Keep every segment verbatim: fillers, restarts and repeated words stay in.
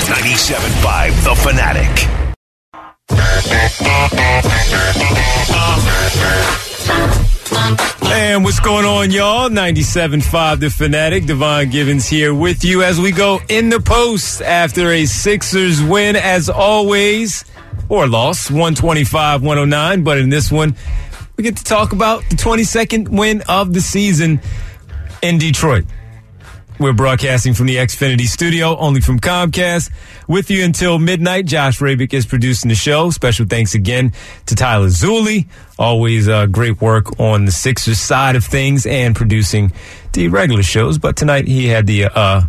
ninety-seven point five The Fanatic. And what's going on, y'all? ninety-seven point five The Fanatic. Devon Givens here with you as we go in the post after a Sixers win, as always, or loss, one twenty-five one oh nine. But in this one, we get to talk about the twenty-second win of the season in Detroit. We're broadcasting from the Xfinity studio, only from Comcast. With you until midnight, Josh Rabick is producing the show. Special thanks again to Tyler Zulli. Always uh, great work on the Sixers side of things and producing the regular shows. But tonight he had the uh,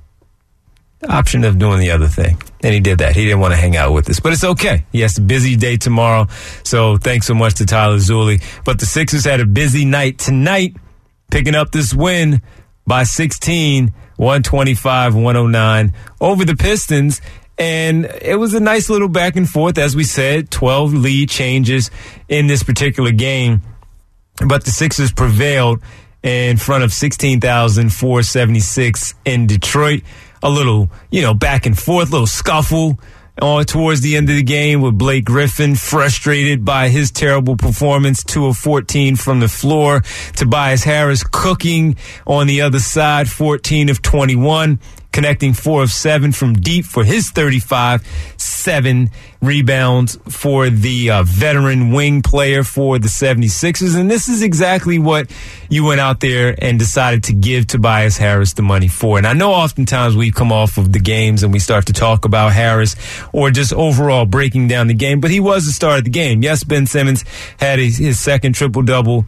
option of doing the other thing, and he did that. He didn't want to hang out with us, but it's okay. He has a busy day tomorrow, so thanks so much to Tyler Zulli. But the Sixers had a busy night tonight, picking up this win by sixteen, one twenty-five one oh nine over the Pistons. And it was a nice little back and forth, as we said, twelve lead changes in this particular game. But the Sixers prevailed in front of sixteen thousand four hundred seventy-six in Detroit. A little, you know, back and forth, little scuffle on towards the end of the game with Blake Griffin frustrated by his terrible performance, two of fourteen from the floor. Tobias Harris cooking on the other side, fourteen of twenty-one, connecting four of seven from deep for his thirty-five, seven rebounds for the uh, veteran wing player for the seventy-sixers. And this is exactly what you went out there and decided to give Tobias Harris the money for. And I know oftentimes we come off of the games and we start to talk about Harris or just overall breaking down the game, but he was the star of the game. Yes, Ben Simmons had his, his second triple-double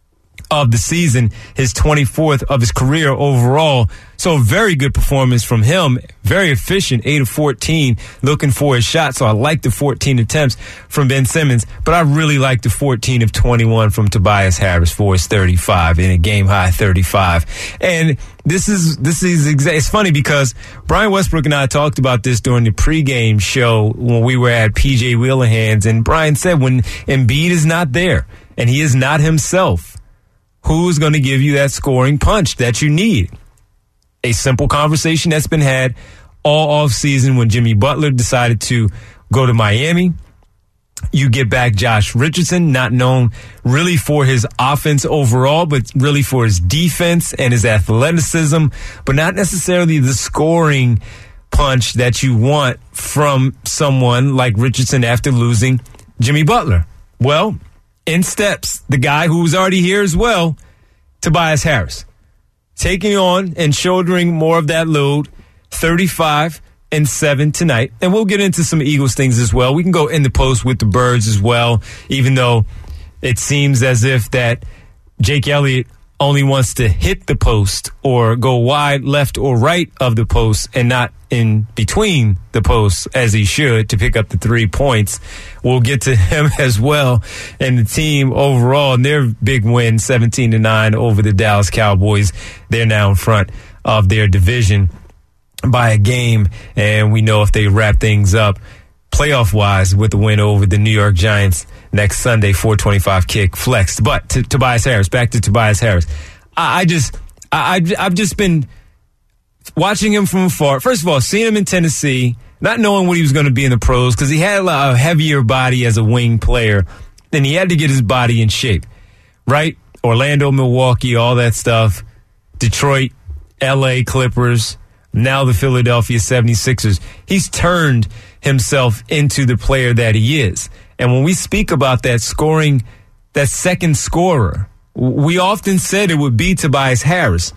of the season, his twenty-fourth of his career overall. So a very good performance from him. Very efficient, eight of fourteen, looking for his shot. So I like the fourteen attempts from Ben Simmons, but I really like the fourteen of twenty-one from Tobias Harris for his thirty-five in a game high thirty-five. And this is this is exa- it's funny because Brian Westbrook and I talked about this during the pregame show when we were at P J Wheelahands, and Brian said when Embiid is not there and he is not himself, who's going to give you that scoring punch that you need? A simple conversation that's been had all offseason when Jimmy Butler decided to go to Miami. You get back Josh Richardson, not known really for his offense overall, but really for his defense and his athleticism, but not necessarily the scoring punch that you want from someone like Richardson after losing Jimmy Butler. Well, in steps the guy who was already here as well, Tobias Harris, taking on and shouldering more of that load, thirty-five and seven tonight. And we'll get into some Eagles things as well. We can go in the post with the Birds as well, even though it seems as if that Jake Elliott only wants to hit the post or go wide left or right of the post and not in between the posts as he should to pick up the three points. We'll get to him as well and the team overall and their big win, seventeen to nine over the Dallas Cowboys. They're now in front of their division by a game, and we know if they wrap things up playoff-wise with the win over the New York Giants next Sunday, four twenty-five kick flexed. But to Tobias Harris, back to Tobias Harris. I, I just, I, I've just been watching him from afar. First of all, seeing him in Tennessee, not knowing what he was going to be in the pros, because he had a heavier body as a wing player, and he had to get his body in shape, right? Orlando, Milwaukee, all that stuff. Detroit, L A Clippers, now the Philadelphia seventy-sixers. He's turned himself into the player that he is. And when we speak about that scoring, that second scorer, we often said it would be Tobias Harris.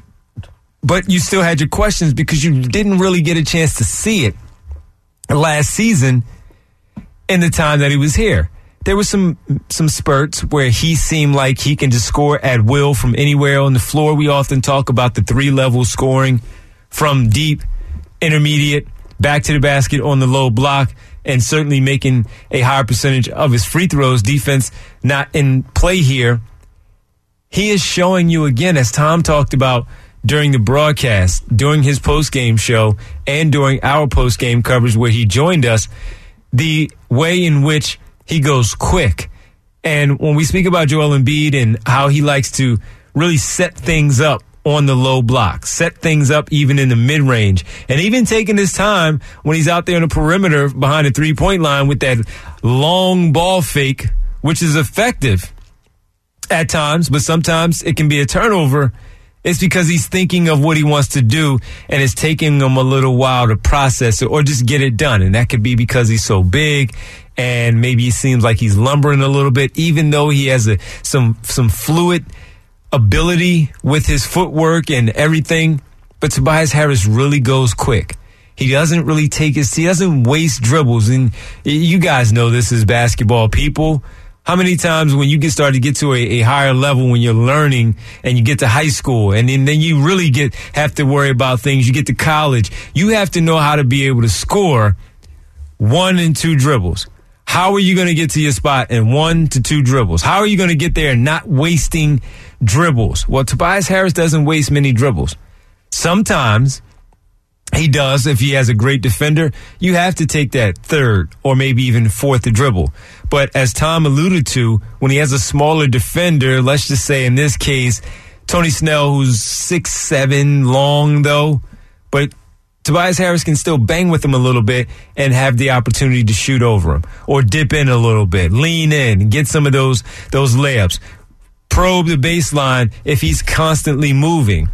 But you still had your questions because you didn't really get a chance to see it last season in the time that he was here. There were some some spurts where he seemed like he can just score at will from anywhere on the floor. We often talk about the three-level scoring from deep, intermediate, back to the basket on the low block, and certainly making a higher percentage of his free throws. Defense not in play here. He is showing you again, as Tom talked about during the broadcast, during his post-game show, and during our post-game coverage where he joined us, the way in which he goes quick. And when we speak about Joel Embiid and how he likes to really set things up on the low block, set things up even in the mid-range, and even taking his time when he's out there in the perimeter behind the three-point line with that long ball fake, which is effective at times, but sometimes it can be a turnover. It's because he's thinking of what he wants to do, and it's taking him a little while to process it or just get it done. And that could be because he's so big, and maybe it seems like he's lumbering a little bit, even though he has a, some some fluid ability with his footwork and everything. But Tobias Harris really goes quick. He doesn't really take his, he doesn't waste dribbles. And you guys know this as basketball people. How many times when you get started to get to a, a higher level when you're learning and you get to high school and then, then you really get have to worry about things. You get to college. You have to know how to be able to score one and two dribbles. How are you going to get to your spot in one to two dribbles? How are you going to get there and not wasting dribbles? Well, Tobias Harris doesn't waste many dribbles. Sometimes he does if he has a great defender. You have to take that third or maybe even fourth dribble. But as Tom alluded to, when he has a smaller defender, let's just say in this case, Tony Snell, who's six seven long though, but Tobias Harris can still bang with him a little bit and have the opportunity to shoot over him or dip in a little bit, lean in, and get some of those those layups. Probe the baseline if he's constantly moving.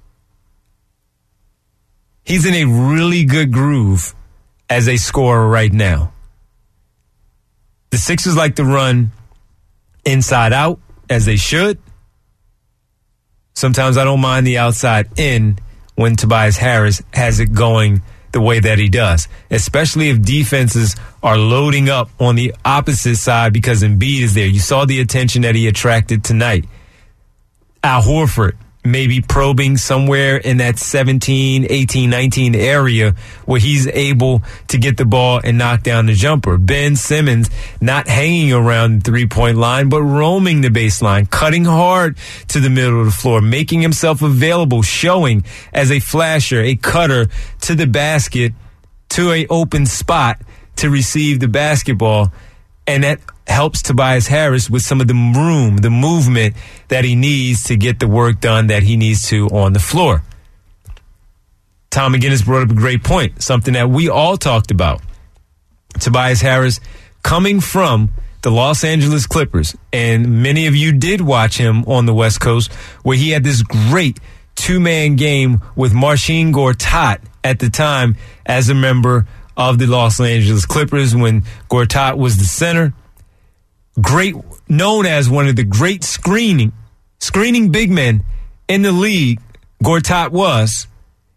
He's in a really good groove as a scorer right now. The Sixers like to run inside out, as they should. Sometimes I don't mind the outside in when Tobias Harris has it going the way that he does, especially if defenses are loading up on the opposite side because Embiid is there. You saw the attention that he attracted tonight. Al Horford maybe probing somewhere in that seventeen, eighteen, nineteen area where he's able to get the ball and knock down the jumper. Ben Simmons not hanging around the three-point line, but roaming the baseline, cutting hard to the middle of the floor, making himself available, showing as a flasher, a cutter to the basket, to a open spot to receive the basketball. And that helps Tobias Harris with some of the room, the movement that he needs to get the work done that he needs to on the floor. Tom McGinnis brought up a great point, something that we all talked about. Tobias Harris coming from the Los Angeles Clippers, and many of you did watch him on the West Coast, where he had this great two-man game with Marcin Gortat at the time as a member of the Los Angeles Clippers when Gortat was the center. Great, known as one of the great screening, screening big men in the league, Gortat was.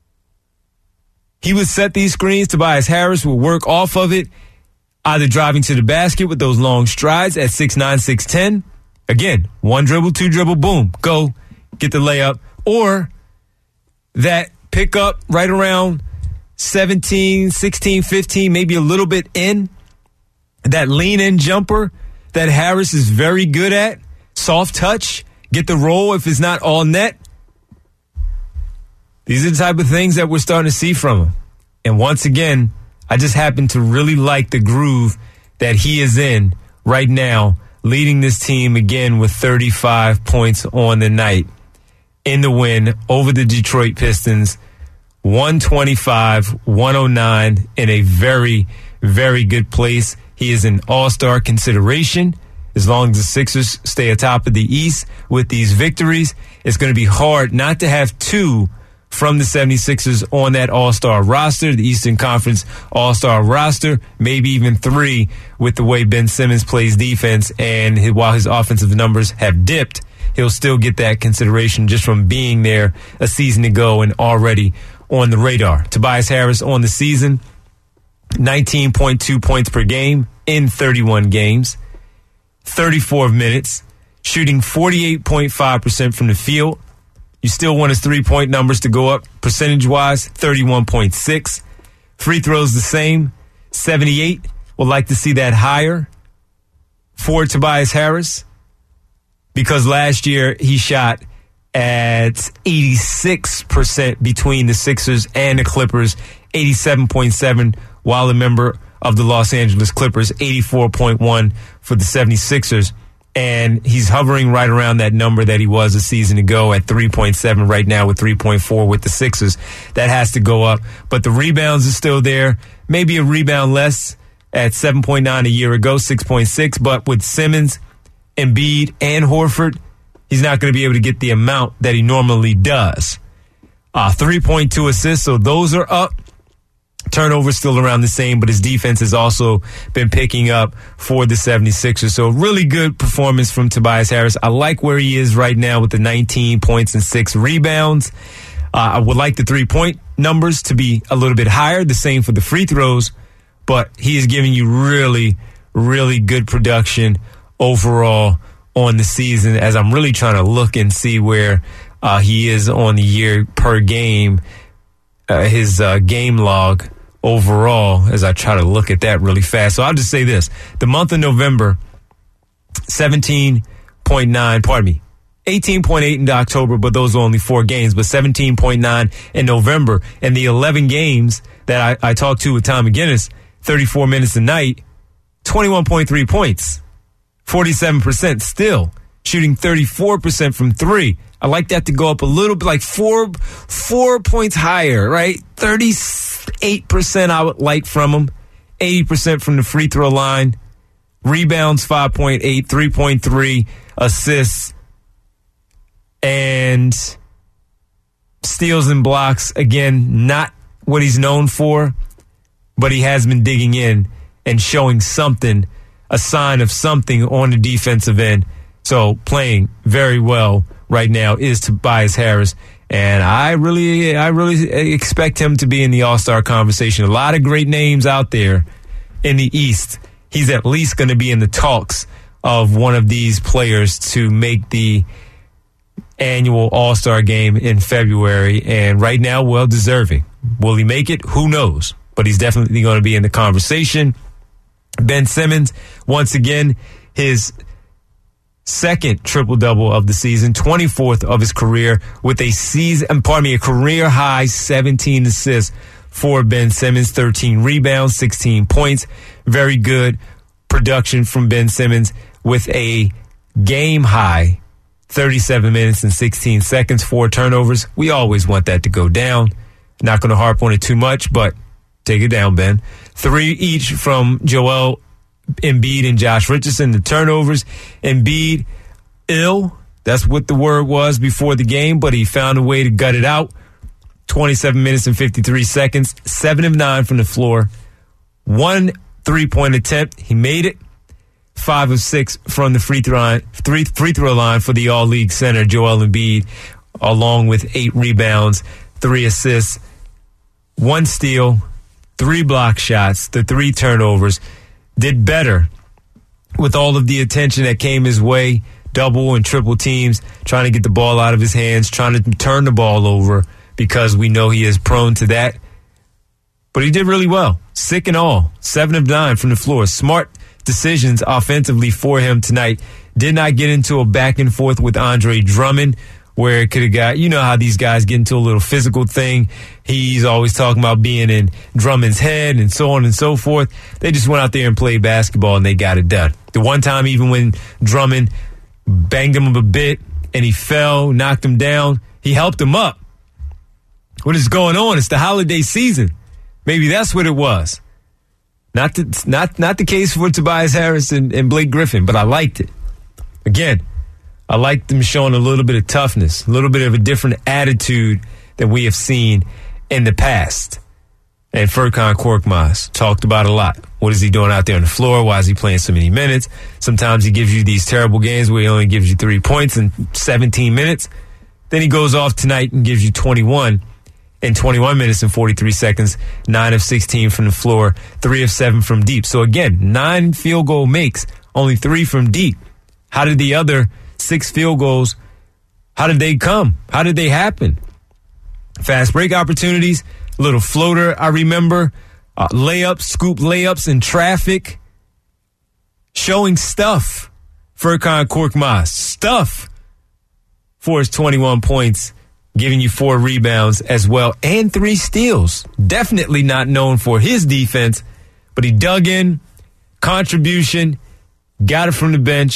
He would set these screens. Tobias Harris would work off of it, either driving to the basket with those long strides at six nine, six ten. Again, one dribble, two dribble, boom, go, get the layup. Or that pickup right around seventeen, sixteen, fifteen, maybe a little bit in. That lean-in jumper that Harris is very good at. Soft touch. Get the roll if it's not all net. These are the type of things that we're starting to see from him. And once again, I just happen to really like the groove that he is in right now, leading this team again with thirty-five points on the night in the win over the Detroit Pistons. one twenty-five, one oh nine in a very, very good place. He is an all-star consideration. As long as the Sixers stay atop of the East with these victories, it's going to be hard not to have two from the seventy-sixers on that all-star roster, the Eastern Conference all-star roster, maybe even three with the way Ben Simmons plays defense. And his, while his offensive numbers have dipped, he'll still get that consideration just from being there a season ago and already on the radar. Tobias Harris on the season, nineteen point two points per game in thirty-one games, thirty-four minutes, shooting forty-eight point five percent from the field. You still want his three-point numbers to go up percentage-wise, thirty-one point six. Free throws the same, seventy-eight. Would like to see that higher for Tobias Harris because last year he shot at eighty-six percent between the Sixers and the Clippers, eighty-seven point seven while a member of the Los Angeles Clippers, eighty-four point one for the seventy-sixers. And he's hovering right around that number that he was a season ago at three point seven right now with three point four with the Sixers. That has to go up. But the rebounds are still there. Maybe a rebound less at seven point nine a year ago, six point six. But with Simmons, Embiid, and Horford, he's not going to be able to get the amount that he normally does. Uh, three point two assists, so those are up. Turnovers still around the same, but his defense has also been picking up for the seventy-sixers. So really good performance from Tobias Harris. I like where he is right now with the nineteen points and six rebounds. Uh, I would like the three-point numbers to be a little bit higher, the same for the free throws, but he is giving you really, really good production overall on the season as I'm really trying to look and see where uh, he is on the year per game, uh, his uh, game log overall, as I try to look at that really fast. So I'll just say this. The month of November, seventeen point nine, pardon me, eighteen point eight in October, but those are only four games, but seventeen point nine in November. And the eleven games that I, I talked to with Tom McGinnis, thirty-four minutes a night, twenty-one point three points, forty-seven percent still, shooting thirty-four percent from three. I like that to go up a little bit, like four, four points higher, right? thirty-eight percent I would like from him, eighty percent from the free throw line, rebounds five point eight, three point three, assists, and steals and blocks. Again, not what he's known for, but he has been digging in and showing something, a sign of something on the defensive end. So playing very well right now is Tobias Harris, and I really, I really expect him to be in the All-Star conversation. A lot of great names out there in the East. He's at least going to be in the talks of one of these players to make the annual All-Star game in February, and right now, well deserving. Will he make it? Who knows? But he's definitely going to be in the conversation. Ben Simmons, once again, his second triple-double of the season, twenty-fourth of his career, with a season, pardon me, a career-high seventeen assists for Ben Simmons, thirteen rebounds, sixteen points. Very good production from Ben Simmons with a game-high thirty-seven minutes and sixteen seconds, four turnovers. We always want that to go down. Not going to harp on it too much, but take it down, Ben. Three each from Joel Embiid and Josh Richardson. The turnovers, Embiid ill. That's what the word was before the game, but he found a way to gut it out. twenty-seven minutes and fifty-three seconds, seven of nine from the floor. One three-point attempt. He made it. Five of six from the free throw line, three free throw line for the all-league center, Joel Embiid, along with eight rebounds, three assists, one steal, three block shots, the three turnovers. Did better with all of the attention that came his way, double and triple teams, trying to get the ball out of his hands, trying to turn the ball over because we know he is prone to that. But he did really well, sick and all, seven of nine from the floor. Smart decisions offensively for him tonight. Did not get into a back and forth with Andre Drummond where it could have got, you know how these guys get into a little physical thing. He's always talking about being in Drummond's head and so on and so forth. They just went out there and played basketball and they got it done. The one time even when Drummond banged him a bit and he fell, knocked him down, he helped him up. What is going on? It's the holiday season. Maybe that's what it was. Not the, not not the case for Tobias Harris and, and Blake Griffin, but I liked it. Again, I liked them showing a little bit of toughness, a little bit of a different attitude than we have seen in the past. And Furkan Korkmaz talked about a lot. What is he doing out there on the floor? Why is he playing so many minutes? Sometimes he gives you these terrible games where he only gives you three points in seventeen minutes. Then he goes off tonight and gives you twenty-one in twenty-one minutes and forty-three seconds, nine of sixteen from the floor, three of seven from deep. So again, nine field goal makes, only three from deep. How did the other six field goals, how did they come? How did they happen? Fast break opportunities, a little floater, I remember, uh, layups, scoop layups in traffic, showing stuff. Furkan Korkmaz, stuff for his twenty-one points, giving you four rebounds as well, and three steals. Definitely not known for his defense, but he dug in, contribution, got it from the bench,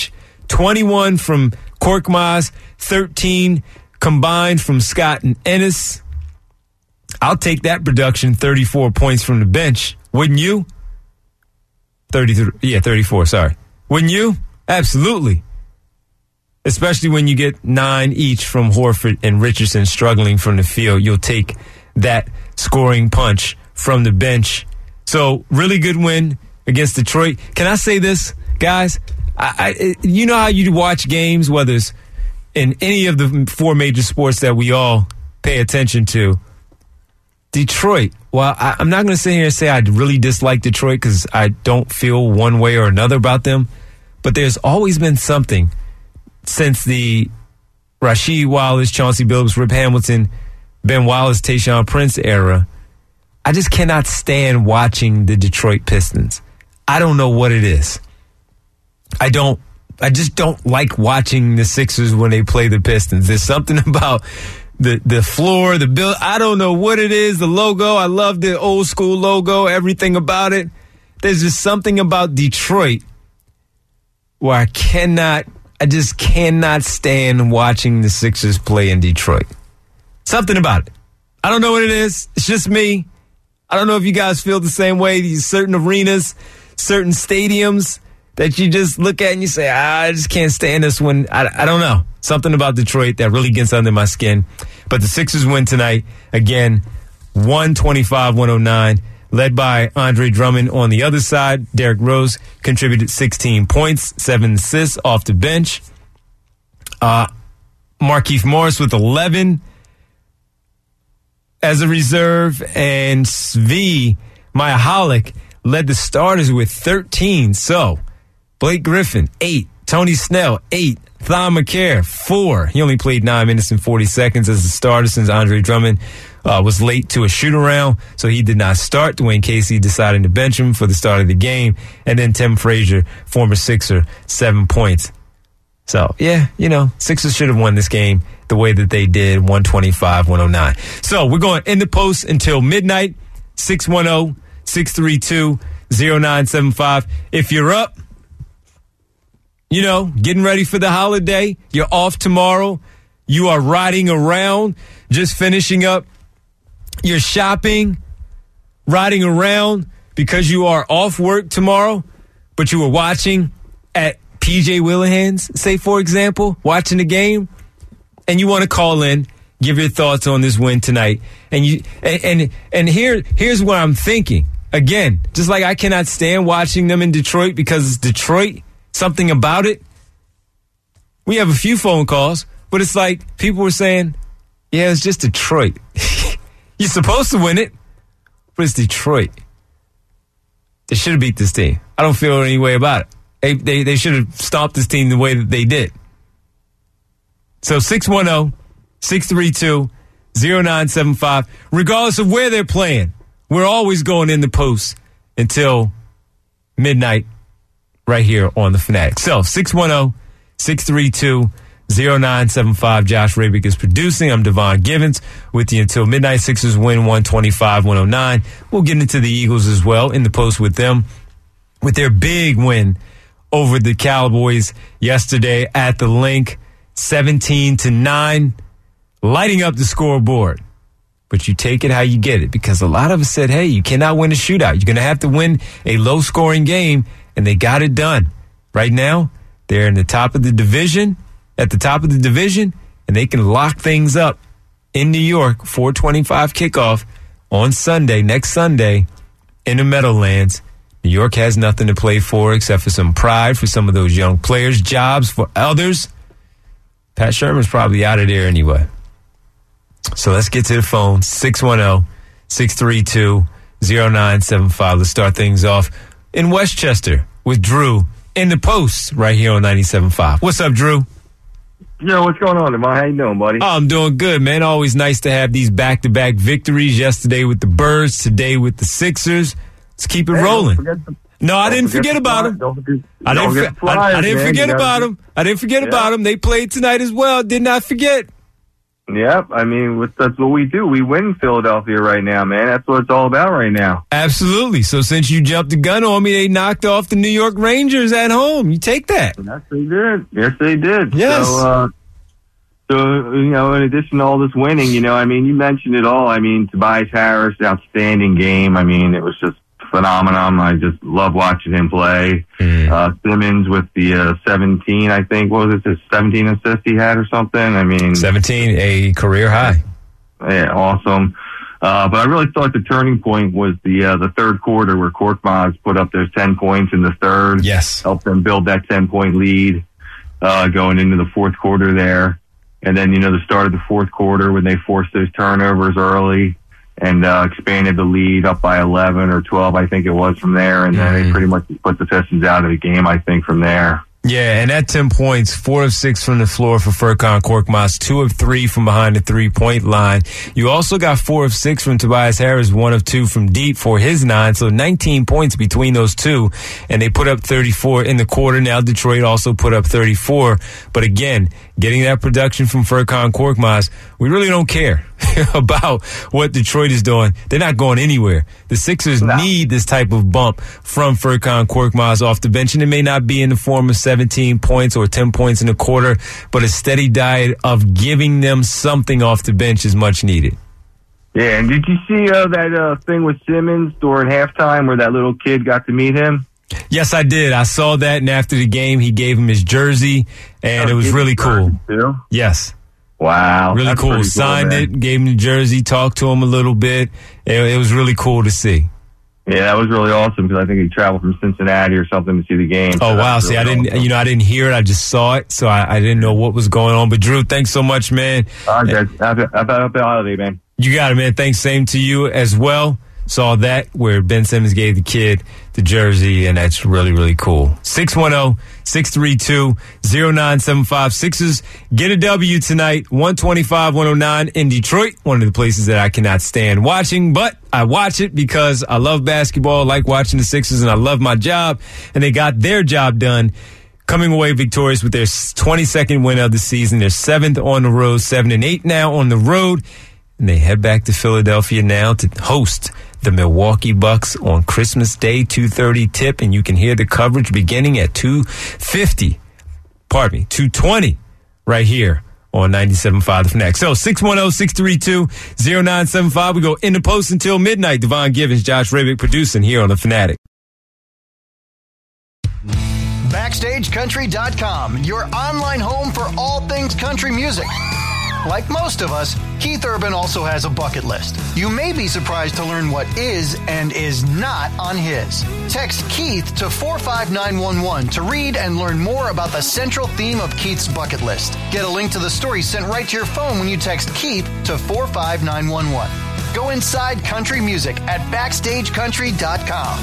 twenty-one from Korkmaz, thirteen combined from Scott and Ennis. I'll take that production, thirty-four points from the bench. Wouldn't you? thirty-three, yeah, thirty-four, sorry. Wouldn't you? Absolutely. Especially when you get nine each from Horford and Richardson struggling from the field. You'll take that scoring punch from the bench. So, really good win against Detroit. Can I say this, guys? I, I, you know how you watch games, whether it's in any of the four major sports that we all pay attention to. Detroit, well, I, I'm not going to sit here and say I really dislike Detroit because I don't feel one way or another about them. But there's always been something since the Rasheed Wallace, Chauncey Billups, Rip Hamilton, Ben Wallace, Tayshaun Prince era. I just cannot stand watching the Detroit Pistons. I don't know what it is. I don't, I just don't like watching the Sixers when they play the Pistons. There's something about the, the floor, the build. I don't know what it is. The logo. I love the old school logo, everything about it. There's just something about Detroit where I cannot, I just cannot stand watching the Sixers play in Detroit. Something about it. I don't know what it is. It's just me. I don't know if you guys feel the same way. These certain arenas, certain stadiums that you just look at and you say, ah, I just can't stand this one. I, I don't know. Something about Detroit that really gets under my skin. But the Sixers win tonight. Again, one twenty-five one oh nine. Led by Andre Drummond on the other side. Derrick Rose contributed sixteen points, seven assists off the bench. Uh, Markieff Morris with eleven as a reserve. And Svi Mihalik led the starters with thirteen. So, Blake Griffin, eight. Tony Snell, eight. Thon McCare, four. He only played nine minutes and forty seconds as a starter since Andre Drummond uh, was late to a shoot-around, so he did not start. Dwayne Casey deciding to bench him for the start of the game. And then Tim Frazier, former Sixer, seven points. So, yeah, you know, Sixers should have won this game the way that they did, one twenty-five one oh nine. So, we're going in the post until midnight, six one zero, six three two, zero nine seven five. If you're up, you know, getting ready for the holiday, you're off tomorrow, you are riding around, just finishing up your shopping, riding around because you are off work tomorrow, but you were watching at P J Whelihan's, say, for example, watching the game, and you want to call in, give your thoughts on this win tonight. And you and and, and here here's what I'm thinking. Again, just like I cannot stand watching them in Detroit because it's Detroit, something about it. We have a few phone calls, but it's like people were saying, yeah, it's just Detroit. You're supposed to win it, but it's Detroit. They should have beat this team. I don't feel any way about it. They, they, they should have stopped this team the way that they did. So six one zero, six three two, zero nine seven five. Regardless of where they're playing, we're always going in the post until midnight right here on The Fanatic. So six one zero, six three two, zero nine seven five. Josh Rabick is producing. I'm Devon Givens with you until midnight. Sixers win one twenty-five one oh nine. We'll get into the Eagles as well in the post with them with their big win over the Cowboys yesterday at the Link, seventeen to nine, lighting up the scoreboard. But you take it how you get it, because a lot of us said, hey, you cannot win a shootout. You're going to have to win a low-scoring game, and they got it done. Right now, they're in the top of the division, at the top of the division, and they can lock things up in New York, four twenty-five kickoff on Sunday, next Sunday, in the Meadowlands. New York has nothing to play for except for some pride for some of those young players, jobs for others. Pat Sherman's probably out of there anyway. So let's get to the phone, six one zero, six three two, zero nine seven five. Let's start things off in Westchester with Drew in the post right here on ninety-seven point five. What's up, Drew? Yo, what's going on, Devon? How you doing, buddy? Oh, I'm doing good, man. Always nice to have these back-to-back victories. Yesterday with the Birds, today with the Sixers. Let's keep it hey, rolling. The, no, I didn't forget, forget about them. Don't forget, I didn't, don't flies, I, I didn't forget about them. I didn't forget yeah. about them. They played tonight as well. Did not forget. Yep. I mean, that's what we do. We win Philadelphia right now, man. That's what it's all about right now. Absolutely. So since you jumped the gun on me, they knocked off the New York Rangers at home. You take that. Yes, they did. Yes, they did. Yes. So, uh, so, you know, in addition to all this winning, you know, I mean, you mentioned it all. I mean, Tobias Harris, outstanding game. I mean, it was just phenomenon. I just love watching him play. Mm. Uh, Simmons with the uh, seventeen, I think. What was it? The seventeen assists he had or something? I mean, seventeen, a career high. Yeah, awesome. Uh, but I really thought the turning point was the uh, the third quarter where Korkmaz put up those ten points in the third. Yes. Helped them build that ten-point lead uh, going into the fourth quarter there. And then, you know, the start of the fourth quarter when they forced those turnovers early and uh, expanded the lead up by eleven or twelve, I think it was, from there. And then mm-hmm. they pretty much put the Pistons out of the game, I think, from there. Yeah, and at ten points, four of six from the floor for Furkan Korkmaz, two of three from behind the three-point line. You also got four of six from Tobias Harris, one of two from deep for his nine, so nineteen points between those two, and they put up thirty-four in the quarter. Now Detroit also put up thirty-four, but again, getting that production from Furkan Korkmaz, we really don't care about what Detroit is doing. They're not going anywhere. The Sixers no. need this type of bump from Furkan Korkmaz off the bench, and it may not be in the form of seventeen points or ten points in a quarter, but a steady diet of giving them something off the bench is much needed. Yeah, and did you see uh, that uh, thing with Simmons during halftime where that little kid got to meet him? Yes, I did. I saw that, and after the game, he gave him his jersey, and oh, it was really cool. Too? Yes. Wow. Really cool. cool. Signed man. it, gave him the jersey, talked to him a little bit. It, it was really cool to see. Yeah, that was really awesome because I think he traveled from Cincinnati or something to see the game. So oh, wow. See, really I didn't, awesome. you know, I didn't hear it. I just saw it, so I, I didn't know what was going on. But, Drew, thanks so much, man. All right, guys. Happy, happy holiday, man. You got it, man. Thanks. Same to you as well. Saw that where Ben Simmons gave the kid the jersey, and that's really, really cool. six one zero, six three two, zero nine seven five. Sixers get a W tonight, one twenty-five, one oh nine in Detroit, one of the places that I cannot stand watching, but I watch it because I love basketball, like watching the Sixers, and I love my job, and they got their job done, coming away victorious with their twenty-second win of the season. They're seventh on the road, seven and eight now on the road, and they head back to Philadelphia now to host the Milwaukee Bucks on Christmas Day, two thirty tip, and you can hear the coverage beginning at two fifty, pardon me, two twenty right here on ninety-seven point five The Fanatic. So six one zero, six three two, zero nine seven five. We go in the post until midnight. Devon Givens, Josh Rabick producing here on The Fanatic. Backstage Country dot com, your online home for all things country music. Like most of us, Keith Urban also has a bucket list. You may be surprised to learn what is and is not on his. Text Keith to four five nine one one to read and learn more about the central theme of Keith's bucket list. Get a link to the story sent right to your phone when you text Keith to four five nine one one. Go inside country music at Backstage Country dot com.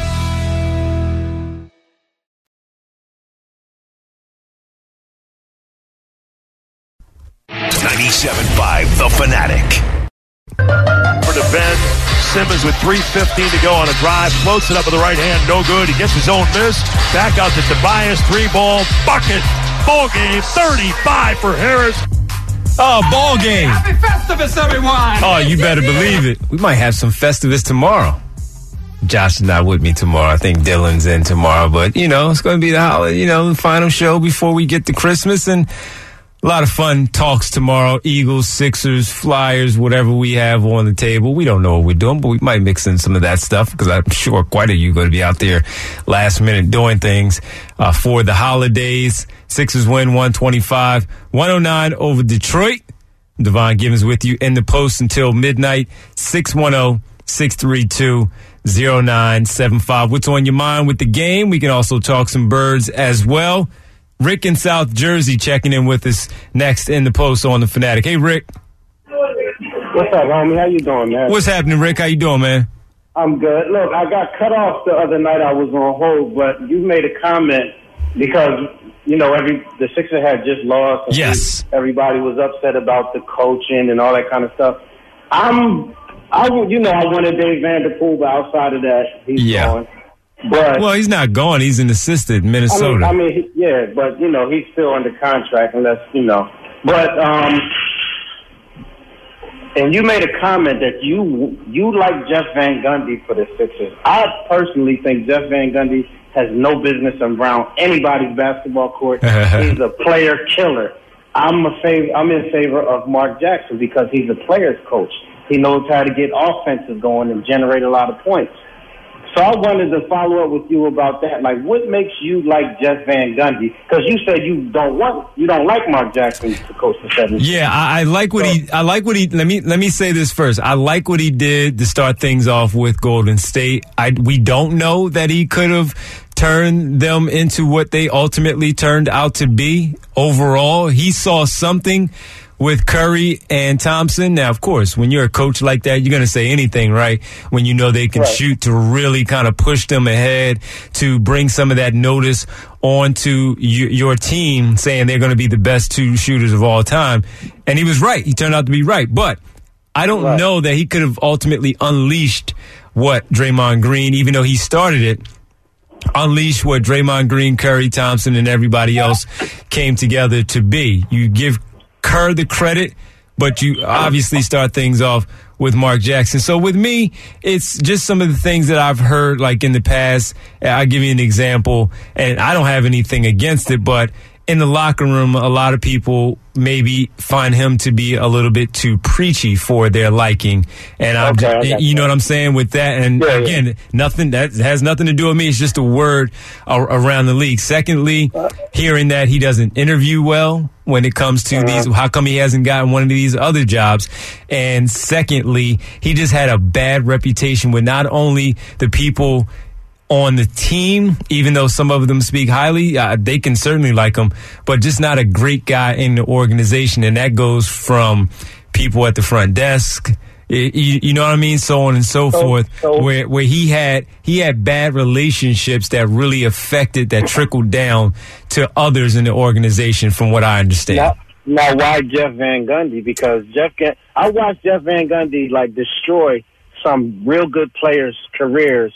ninety-seven point five The Fanatic. For the Ben Simmons with three fifteen to go on a drive, floats it up with the right hand, no good. He gets his own miss. Back out to Tobias, three ball, bucket, ball game, thirty-five for Harris. Oh, ball game. Happy Festivus, everyone. Oh, you better believe it. We might have some Festivus tomorrow. Josh is not with me tomorrow. I think Dylan's in tomorrow, but you know, it's going to be the holiday, you know, the final show before we get to Christmas, and a lot of fun talks tomorrow. Eagles, Sixers, Flyers, whatever we have on the table. We don't know what we're doing, but we might mix in some of that stuff because I'm sure quite a you are going to be out there last minute doing things uh, for the holidays. Sixers win one twenty-five, one oh nine over Detroit. Devon Givens with you in the post until midnight. six one zero, six three two, zero nine seven five. What's on your mind with the game? We can also talk some birds as well. Rick in South Jersey checking in with us next in the post on The Fanatic. Hey, Rick. What's up, homie? How you doing, man? What's happening, Rick? How you doing, man? I'm good. Look, I got cut off the other night. I was on hold, but you made a comment because, you know, every the Sixers had just lost. And yes. Everybody was upset about the coaching and all that kind of stuff. I'm, I, you know, I wanted Dave Vanderpool, but outside of that, he's yeah. gone. But, well, he's not gone. He's an assistant in Minnesota. I mean, I mean, yeah, but, you know, he's still under contract unless, you know. But um, And you made a comment that you you like Jeff Van Gundy for the Sixers. I personally think Jeff Van Gundy has no business around anybody's basketball court. He's a player killer. I'm a fav- I'm in favor of Mark Jackson because he's a player's coach. He knows how to get offenses going and generate a lot of points. So I wanted to follow up with you about that. Like, what makes you like Jeff Van Gundy? Because you said you don't want, you don't like Mark Jackson to coach the Seven. Yeah, I, I like what so, he. I like what he. Let me let me say this first. I like what he did to start things off with Golden State. I we don't know that he could have turned them into what they ultimately turned out to be. Overall, he saw something with Curry and Thompson. Now, of course, when you're a coach like that, you're going to say anything, right? When you know they can right. shoot, to really kind of push them ahead, to bring some of that notice onto you, your team, saying they're going to be the best two shooters of all time. And he was right. He turned out to be right. But I don't right. know that he could have ultimately unleashed what Draymond Green, even though he started it, unleash what Draymond Green, Curry, Thompson, and everybody else came together to be. You give Kerr the credit, but you obviously start things off with Mark Jackson. So with me, it's just some of the things that I've heard like in the past. I'll give you an example, and I don't have anything against it, but in the locker room, a lot of people maybe find him to be a little bit too preachy for their liking. And I'm okay, just, you know what I'm saying with that? And yeah, again, yeah. nothing that has nothing to do with me. It's just a word around the league. Secondly, hearing that he doesn't interview well when it comes to uh-huh. these, how come he hasn't gotten one of these other jobs? And secondly, he just had a bad reputation with not only the people on the team, even though some of them speak highly, uh, they can certainly like him, but just not a great guy in the organization. And that goes from people at the front desk, you, you know what I mean? So on and so, so forth, so, where, where he had, he had bad relationships that really affected, that trickled down to others in the organization, from what I understand. Now, now why Jeff Van Gundy? Because Jeff, I watched Jeff Van Gundy like destroy some real good players' careers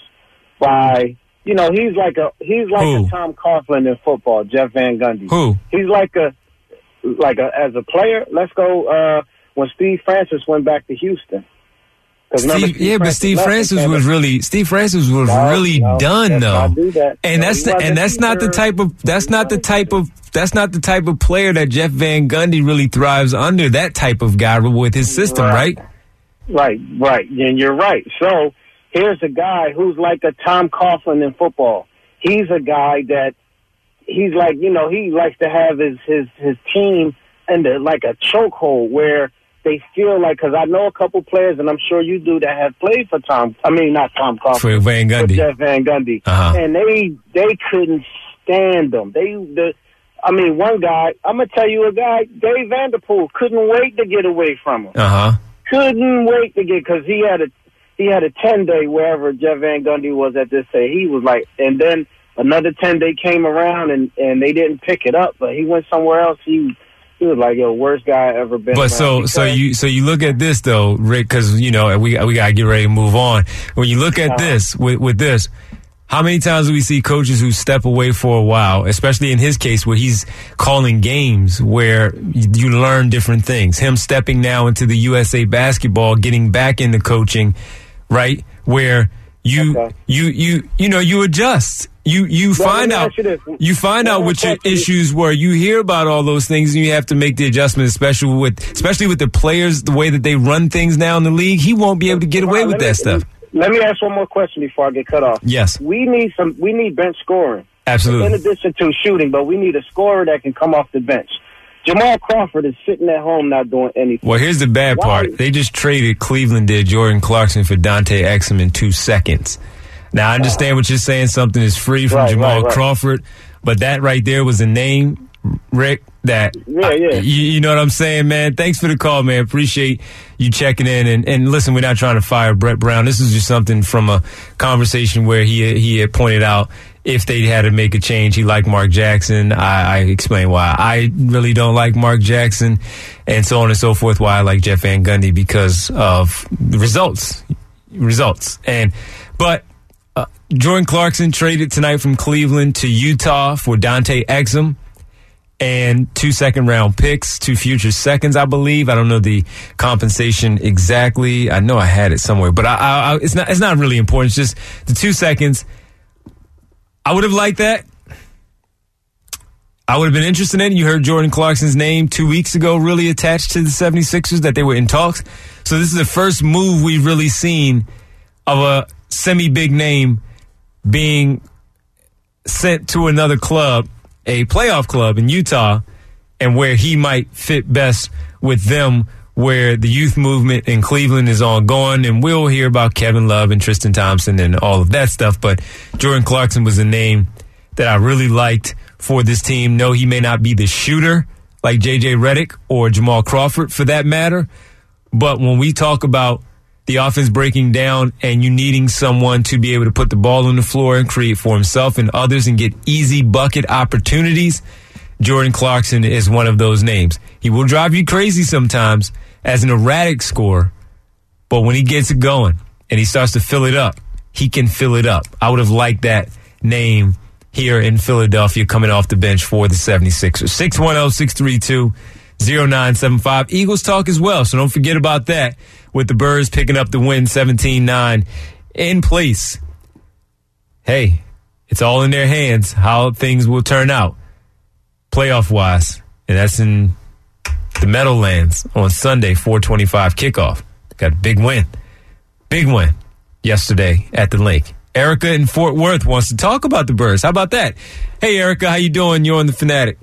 by, you know, he's like a he's like Who? a Tom Coughlin in football, Jeff Van Gundy. Who? He's like a like a as a player. Let's go uh, when Steve Francis went back to Houston. Steve, Steve yeah, Francis but Steve Francis was really Steve Francis was no, really no, done though, that. and no, that's the, and that's not the type of that's not the type of that's not the type of player that Jeff Van Gundy really thrives under. That type of guy with his system, right? Right, right, right. And you're right. So. Here's a guy who's like a Tom Coughlin in football. He's a guy that he's like, you know, he likes to have his his, his team in the, like a chokehold where they feel like, because I know a couple players, and I'm sure you do, that have played for Tom. I mean, not Tom Coughlin, for Van Gundy, for Jeff Van Gundy, uh-huh. and they they couldn't stand them. They the. I mean, one guy, I'm going to tell you a guy, Dave Vanderpool, couldn't wait to get away from him. Uh-huh. Couldn't wait to get, because he had a He had a ten-day wherever Jeff Van Gundy was at this day. He was like, and then another ten-day came around, and, and they didn't pick it up, but he went somewhere else. He he was like, yo, worst guy I ever been. But so so you so you look at this, though, Rick, because, you know, we, we got to get ready to move on. When you look at uh-huh. this, with, with this, how many times do we see coaches who step away for a while, especially in his case where he's calling games where you learn different things? Him stepping now into the U S A Basketball, getting back into coaching, right? Where you, okay. you, you, you know, you adjust. You, you well, find out, you, you find well, out what your issues were. You hear about all those things and you have to make the adjustment, especially with, especially with the players, the way that they run things now in the league. He won't be able to get away with that stuff. Let me ask one more question before I get cut off. Yes. We need some, we need bench scoring. Absolutely. In addition to shooting, but we need a scorer that can come off the bench. Jamal Crawford is sitting at home not doing anything. Well, here's the bad Why? part. They just traded, Cleveland did, Jordan Clarkson for Dante Exum in two seconds. Now, I understand uh, what you're saying. Something is free from right, Jamal right, right. Crawford, but that right there was a name, Rick, that, yeah, yeah. I, you, you know what I'm saying, man? Thanks for the call, man. Appreciate you checking in. And, and listen, we're not trying to fire Brett Brown. This is just something from a conversation where he, he had pointed out if they had to make a change, he liked Mark Jackson. I, I explained why I really don't like Mark Jackson, and so on and so forth, why I like Jeff Van Gundy, because of the results. Results. And, but, uh, Jordan Clarkson traded tonight from Cleveland to Utah for Dante Exum. and two second-round picks, two future seconds, I believe. I don't know the compensation exactly. I know I had it somewhere, but I, I, I, it's not. It's not really important. It's just the two seconds. I would have liked that. I would have been interested in it. You heard Jordan Clarkson's name two weeks ago really attached to the seventy-sixers, that they were in talks. So this is the first move we've really seen of a semi-big name being sent to another club, a playoff club in Utah, and where he might fit best with them, where the youth movement in Cleveland is ongoing. And we'll hear about Kevin Love and Tristan Thompson and all of that stuff. But Jordan Clarkson was a name that I really liked for this team. No, he may not be the shooter like J J Redick or Jamal Crawford for that matter. But when we talk about the offense breaking down and you needing someone to be able to put the ball on the floor and create for himself and others and get easy bucket opportunities, Jordan Clarkson is one of those names. He will drive you crazy sometimes as an erratic scorer, but when he gets it going and he starts to fill it up, he can fill it up. I would have liked that name here in Philadelphia coming off the bench for the seventy-sixers. six one zero, six three two, zero nine seven five. Eagles talk as well, so don't forget about that with the Birds picking up the win seventeen nine in place. Hey, it's all in their hands how things will turn out playoff-wise, and that's in the Meadowlands on Sunday, four twenty-five kickoff. Got a big win. Big win yesterday at the lake. Erica in Fort Worth wants to talk about the Birds. How about that? Hey, Erica, how you doing? You're on the Fanatic.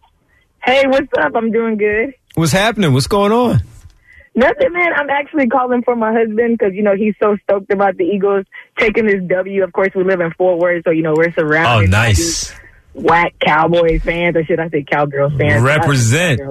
Hey, what's up? I'm doing good. What's happening? What's going on? Nothing, man. I'm actually calling for my husband because, you know, he's so stoked about the Eagles taking this W. Of course, we live in Fort Worth, so, you know, we're surrounded. Oh, nice. By whack Cowboys fans, or should I say Cowgirls fans? Represent.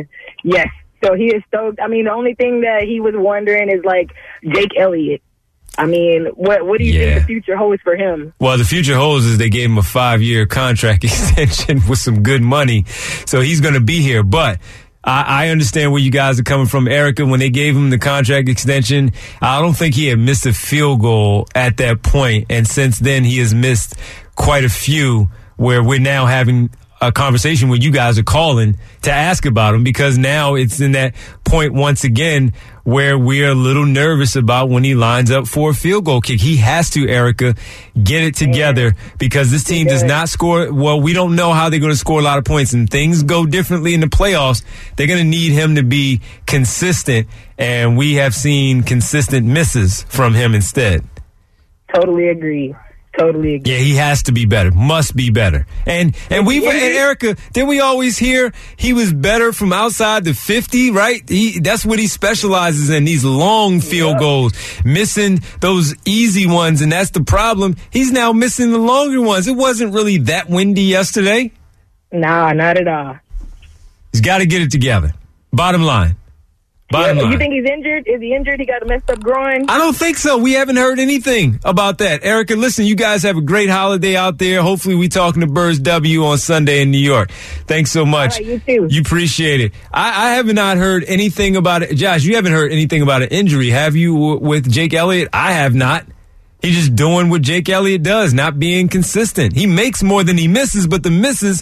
Yes. So he is stoked. I mean, the only thing that he was wondering is, like, Jake Elliott. I mean, what what do you yeah. think the future holds for him? Well, the future holds is they gave him a five-year contract extension with some good money, so he's going to be here. But I, I understand where you guys are coming from, Erica. When they gave him the contract extension, I don't think he had missed a field goal at that point, and since then he has missed quite a few where we're now having a conversation where you guys are calling to ask about him, because now it's in that point once again where we're a little nervous about when he lines up for a field goal kick. He has to, Erica, get it together, because this team does not score. Well, we don't know how they're going to score a lot of points, and things go differently in the playoffs. They're going to need him to be consistent, and we have seen consistent misses from him instead. Totally agree. Totally agree. Yeah, he has to be better. Must be better. And and we and Erica, didn't we always hear he was better from outside the fifty, right? He that's what he specializes in, these long field yep. goals, missing those easy ones, and that's the problem. He's now missing the longer ones. It wasn't really that windy yesterday. Nah, not at all. He's got to get it together. Bottom line. Bottom yeah, line. You think he's injured? Is he injured? He got a messed up groin? I don't think so. We haven't heard anything about that. Erica, listen, you guys have a great holiday out there. Hopefully we talking to Birds W on Sunday in New York. Thanks so much. All right, you too. You appreciate it. I, I have not heard anything about it. Josh, you haven't heard anything about an injury, have you, w- with Jake Elliott? I have not. He's just doing what Jake Elliott does, not being consistent. He makes more than he misses, but the misses,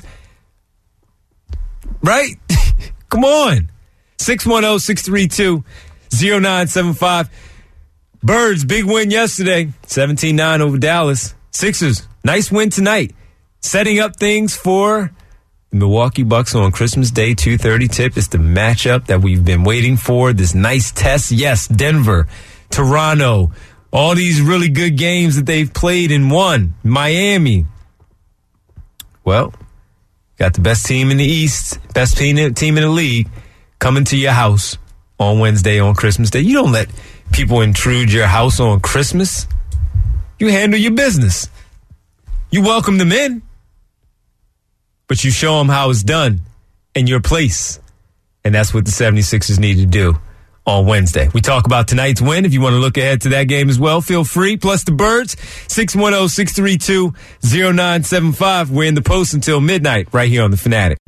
right? Come on. six one zero, six three two, zero nine seven five. Birds, big win yesterday. seventeen nine over Dallas. Sixers, nice win tonight. Setting up things for the Milwaukee Bucks on Christmas Day, two thirty tip. It's the matchup that we've been waiting for. This nice test. Yes, Denver, Toronto, all these really good games that they've played and won. Miami. Well, got the best team in the East, best team in the league, coming to your house on Wednesday on Christmas Day. You don't let people intrude your house on Christmas. You handle your business. You welcome them in, but you show them how it's done in your place. And that's what the seventy-sixers need to do on Wednesday. We talk about tonight's win. If you want to look ahead to that game as well, feel free. Plus the Birds, six one zero, six three two, zero nine seven five. We're in the post until midnight right here on The Fanatic.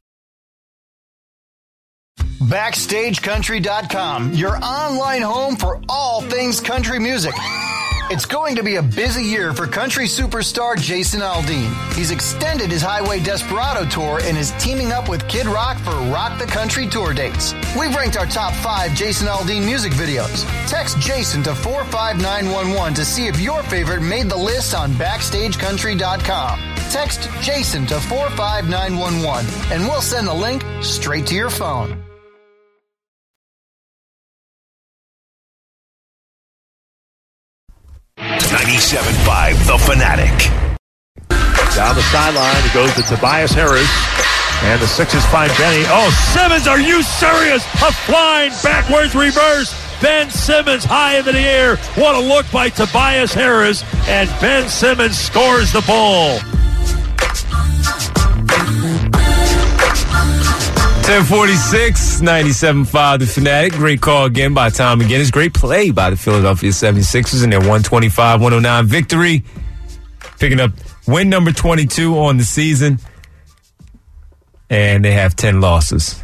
Backstage Country dot com, your online home for all things country music. It's going to be a busy year for country superstar Jason Aldean. He's extended his Highway Desperado tour and is teaming up with Kid Rock for Rock the Country tour dates. We've ranked our top five Jason Aldean music videos. Text Jason to four five nine one one to see if your favorite made the list on backstage country dot com. Text Jason to four five nine one one and we'll send the link straight to your phone. ninety-seven point five The Fanatic. Down the sideline, it goes to Tobias Harris. And the Sixers find Benny. Oh, Simmons, are you serious? A flying backwards reverse. Ben Simmons high into the air. What a look by Tobias Harris. And Ben Simmons scores the ball. ten forty-six, ninety-seven point five The Fanatic. Great call again by Tom McGinnis. Great play by the Philadelphia seventy-sixers in their one twenty-five one oh nine victory. Picking up win number twenty-two on the season. And they have ten losses.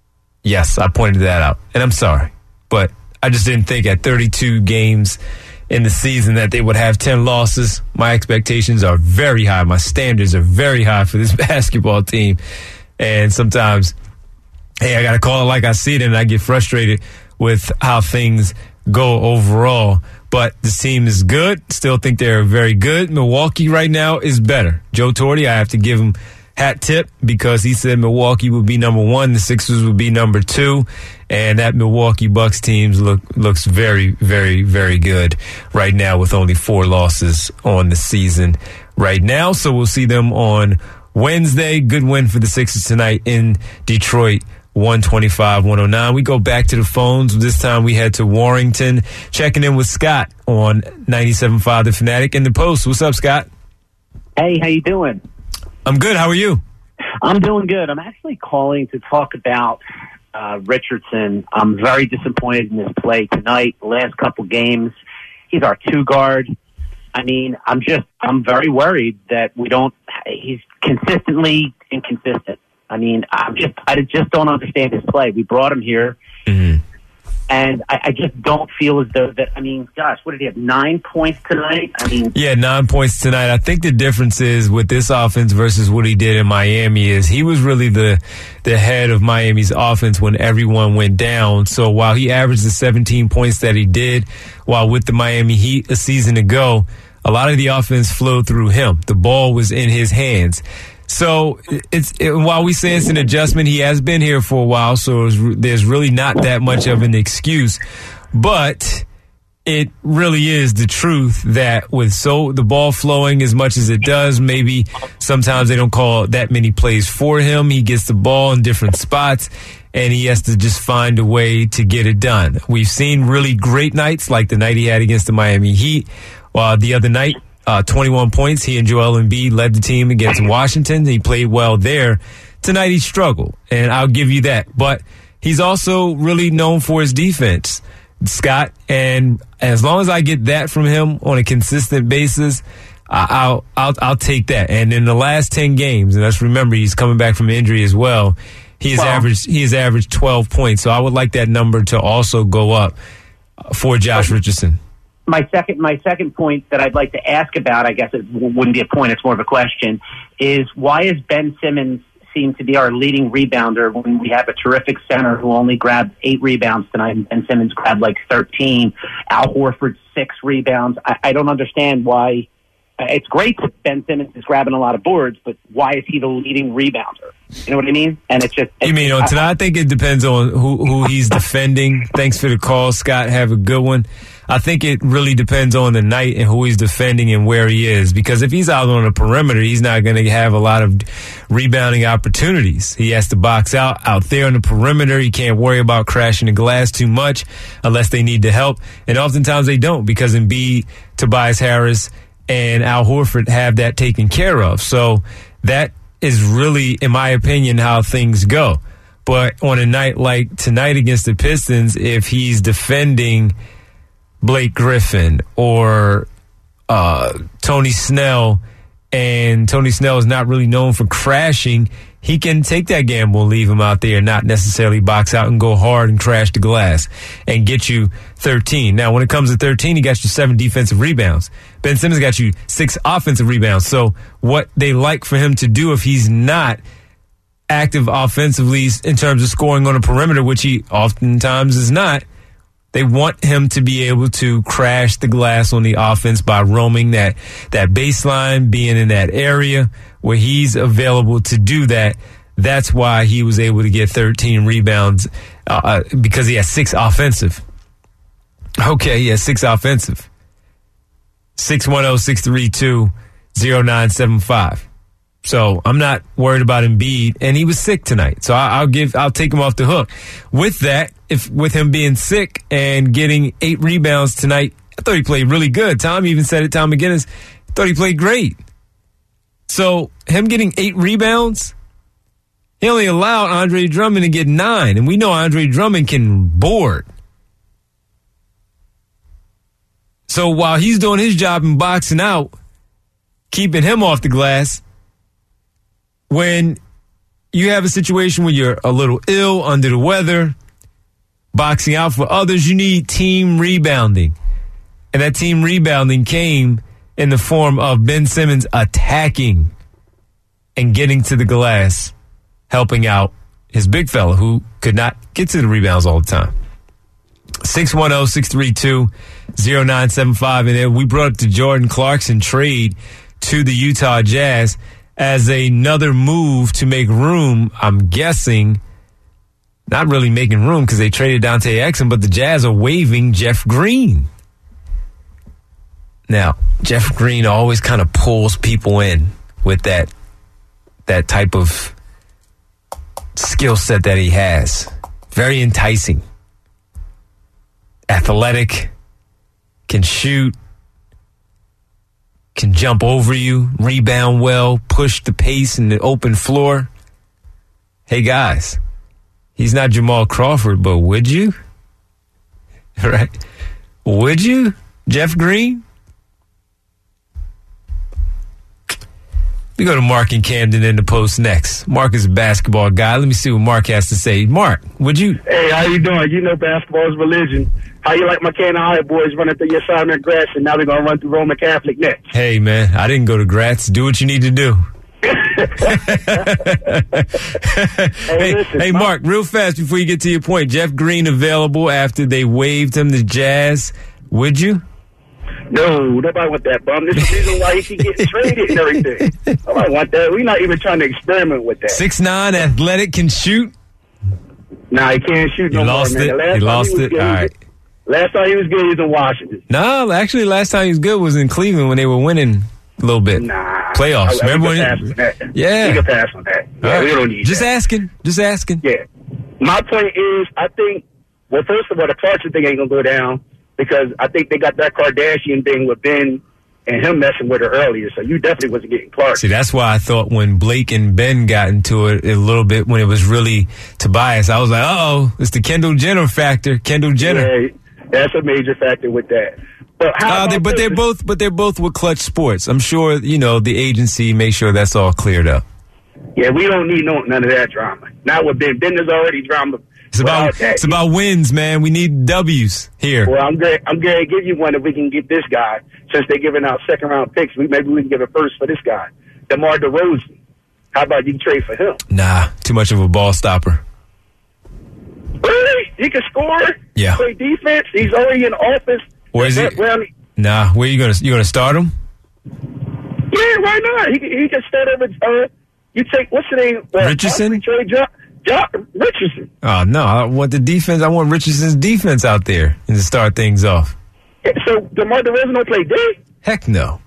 Yes, I pointed that out. And I'm sorry. But I just didn't think at thirty-two games in the season that they would have ten losses. My expectations are very high. My standards are very high for this basketball team. And sometimes, hey, I got to call it like I see it, and I get frustrated with how things go overall. But this team is good. Still think they're very good. Milwaukee right now is better. Joe Torre, I have to give him hat tip because he said Milwaukee would be number one, the Sixers would be number two, and that Milwaukee Bucks team look looks very, very, very good right now with only four losses on the season right now. So we'll see them on Wednesday. Good win for the Sixers tonight in Detroit. one twenty-five one oh nine. We go back to the phones. This time we head to Warrington, checking in with Scott on ninety-seven point five The Fanatic in the Post. What's up, Scott? Hey, how you doing? I'm good. How are you? I'm doing good. I'm actually calling to talk about uh, Richardson. I'm very disappointed in his play tonight. The last couple games, he's our two guard. I mean, I'm just, I'm very worried that we don't, he's consistently inconsistent. I mean, I'm just, I just don't understand his play. We brought him here, mm-hmm. and I, I just don't feel as though that, I mean, gosh, what did he have, nine points tonight? I mean, yeah, nine points tonight. I think the difference is with this offense versus what he did in Miami is he was really the the head of Miami's offense when everyone went down. So while he averaged the seventeen points that he did, while with the Miami Heat a season ago, a lot of the offense flowed through him. The ball was in his hands. So it's it, while we say it's an adjustment, he has been here for a while, so it's, there's really not that much of an excuse. But it really is the truth that with so the ball flowing as much as it does, maybe sometimes they don't call that many plays for him. He gets the ball in different spots, and he has to just find a way to get it done. We've seen really great nights like the night he had against the Miami Heat. Uh, the other night, Uh, twenty-one points. He and Joel Embiid led the team against Washington. He played well there. Tonight he struggled, and I'll give you that. But he's also really known for his defense, Scott. And as long as I get that from him on a consistent basis, I'll I'll I'll take that. And in the last ten games, and let's remember he's coming back from injury as well. He has wow. averaged he has averaged twelve points. So I would like that number to also go up for Josh Richardson. My second, my second point that I'd like to ask about, I guess it wouldn't be a point, it's more of a question, is why is Ben Simmons seem to be our leading rebounder when we have a terrific center who only grabbed eight rebounds tonight, and Ben Simmons grabbed like thirteen. Al Horford, six rebounds. I, I don't understand why. It's great that Ben Simmons is grabbing a lot of boards, but why is he the leading rebounder? You know what I mean? And it's just. It's, you mean on tonight? I think it depends on who, who he's defending. Thanks for the call, Scott. Have a good one. I think it really depends on the night and who he's defending and where he is. Because if he's out on the perimeter, he's not going to have a lot of rebounding opportunities. He has to box out out there on the perimeter. He can't worry about crashing the glass too much unless they need the help. And oftentimes they don't because Embiid, Tobias Harris, and Al Horford have that taken care of. So that is really, in my opinion, how things go. But on a night like tonight against the Pistons, if he's defending Blake Griffin or uh, Tony Snell and Tony Snell is not really known for crashing, he can take that gamble and leave him out there and not necessarily box out and go hard and crash the glass and get you thirteen. Now, when it comes to thirteen, he got you seven defensive rebounds. Ben Simmons got you six offensive rebounds. So what they like for him to do if he's not active offensively in terms of scoring on a perimeter, which he oftentimes is not, they want him to be able to crash the glass on the offense by roaming that, that baseline, being in that area where he's available to do that. That's why he was able to get thirteen rebounds uh, because he has six offensive. Okay, he has six offensive. six one zero, six three two, zero nine seven five. So I'm not worried about Embiid, and he was sick tonight. So I, I'll give, I'll take him off the hook. With that, if with him being sick and getting eight rebounds tonight, I thought he played really good. Tom even said it. Tom McGinnis thought he played great. So him getting eight rebounds, he only allowed Andre Drummond to get nine, and we know Andre Drummond can board. So while he's doing his job and boxing out, keeping him off the glass, when you have a situation where you're a little ill, under the weather, boxing out for others, you need team rebounding. And that team rebounding came in the form of Ben Simmons attacking and getting to the glass, helping out his big fella who could not get to the rebounds all the time. six one zero, six three two, zero nine seven five. And then we brought up the Jordan Clarkson trade to the Utah Jazz as another move to make room, I'm guessing, not really making room because they traded Dante Exum, but the Jazz are waiving Jeff Green. Now, Jeff Green always kind of pulls people in with that that type of skill set that he has. Very enticing. Athletic, can shoot, can jump over you, rebound well, push the pace in the open floor. Hey, guys, he's not Jamal Crawford, but would you? Right? Would you, Jeff Green? We go to Mark in Camden in the post next. Mark is a basketball guy. Let me see what Mark has to say. Mark, would you? Hey, how you doing? You know basketball is religion. How you like my Canaan High boys running through your Simon Gratz, and now they're going to run through Roman Catholic next? Hey, man, I didn't go to Gratz. Do what you need to do. hey, hey, listen, hey, Mark, real fast before you get to your point. Jeff Green available after they waived him to Jazz. Would you? No, nobody want that bum. This is the reason why he can get traded and everything. Nobody want that. We're not even trying to experiment with that. six nine, athletic, can shoot? Nah, he can't shoot you no lost more, man. It. He lost he it. Good, All right. Last time he was good, he was in Washington. No, actually, last time he was good was in Cleveland when they were winning a little bit. Nah. Playoffs. I, I Remember when? pass on that. Yeah. We can pass on that. Yeah, right. We don't need Just that. asking. Just asking. Yeah. My point is, I think, well, first of all, the Clarkson thing ain't going to go down because I think they got that Kardashian thing with Ben and him messing with her earlier, so you definitely wasn't getting Clarkson. See, that's why I thought when Blake and Ben got into it a little bit when it was really Tobias, I was like, uh-oh, it's the Kendall Jenner factor. Kendall Jenner. Yeah, that's a major factor with that. But how uh, they, but they're both, but they're both with Clutch Sports. I'm sure you know the agency make sure that's all cleared up. Yeah, we don't need no none of that drama. Not with Ben. Ben is already drama. It's about that. it's about wins, man. We need W's here. Well, I'm going I'm going to give you one if we can get this guy. Since they're giving out second round picks, we maybe we can give a first for this guy, DeMar DeRozan. How about you trade for him? Nah, too much of a ball stopper. Really? He can score. Yeah. Play defense. He's already in office. Where is he? Well, nah. Where you gonna you gonna start him? Yeah, why not? He he can start over. Uh, you take what's the name? Uh, Richardson. Trade John, John Richardson. Oh no! I want the defense. I want Richardson's defense out there and to start things off. So DeMar DeRozan don't play D? Heck no.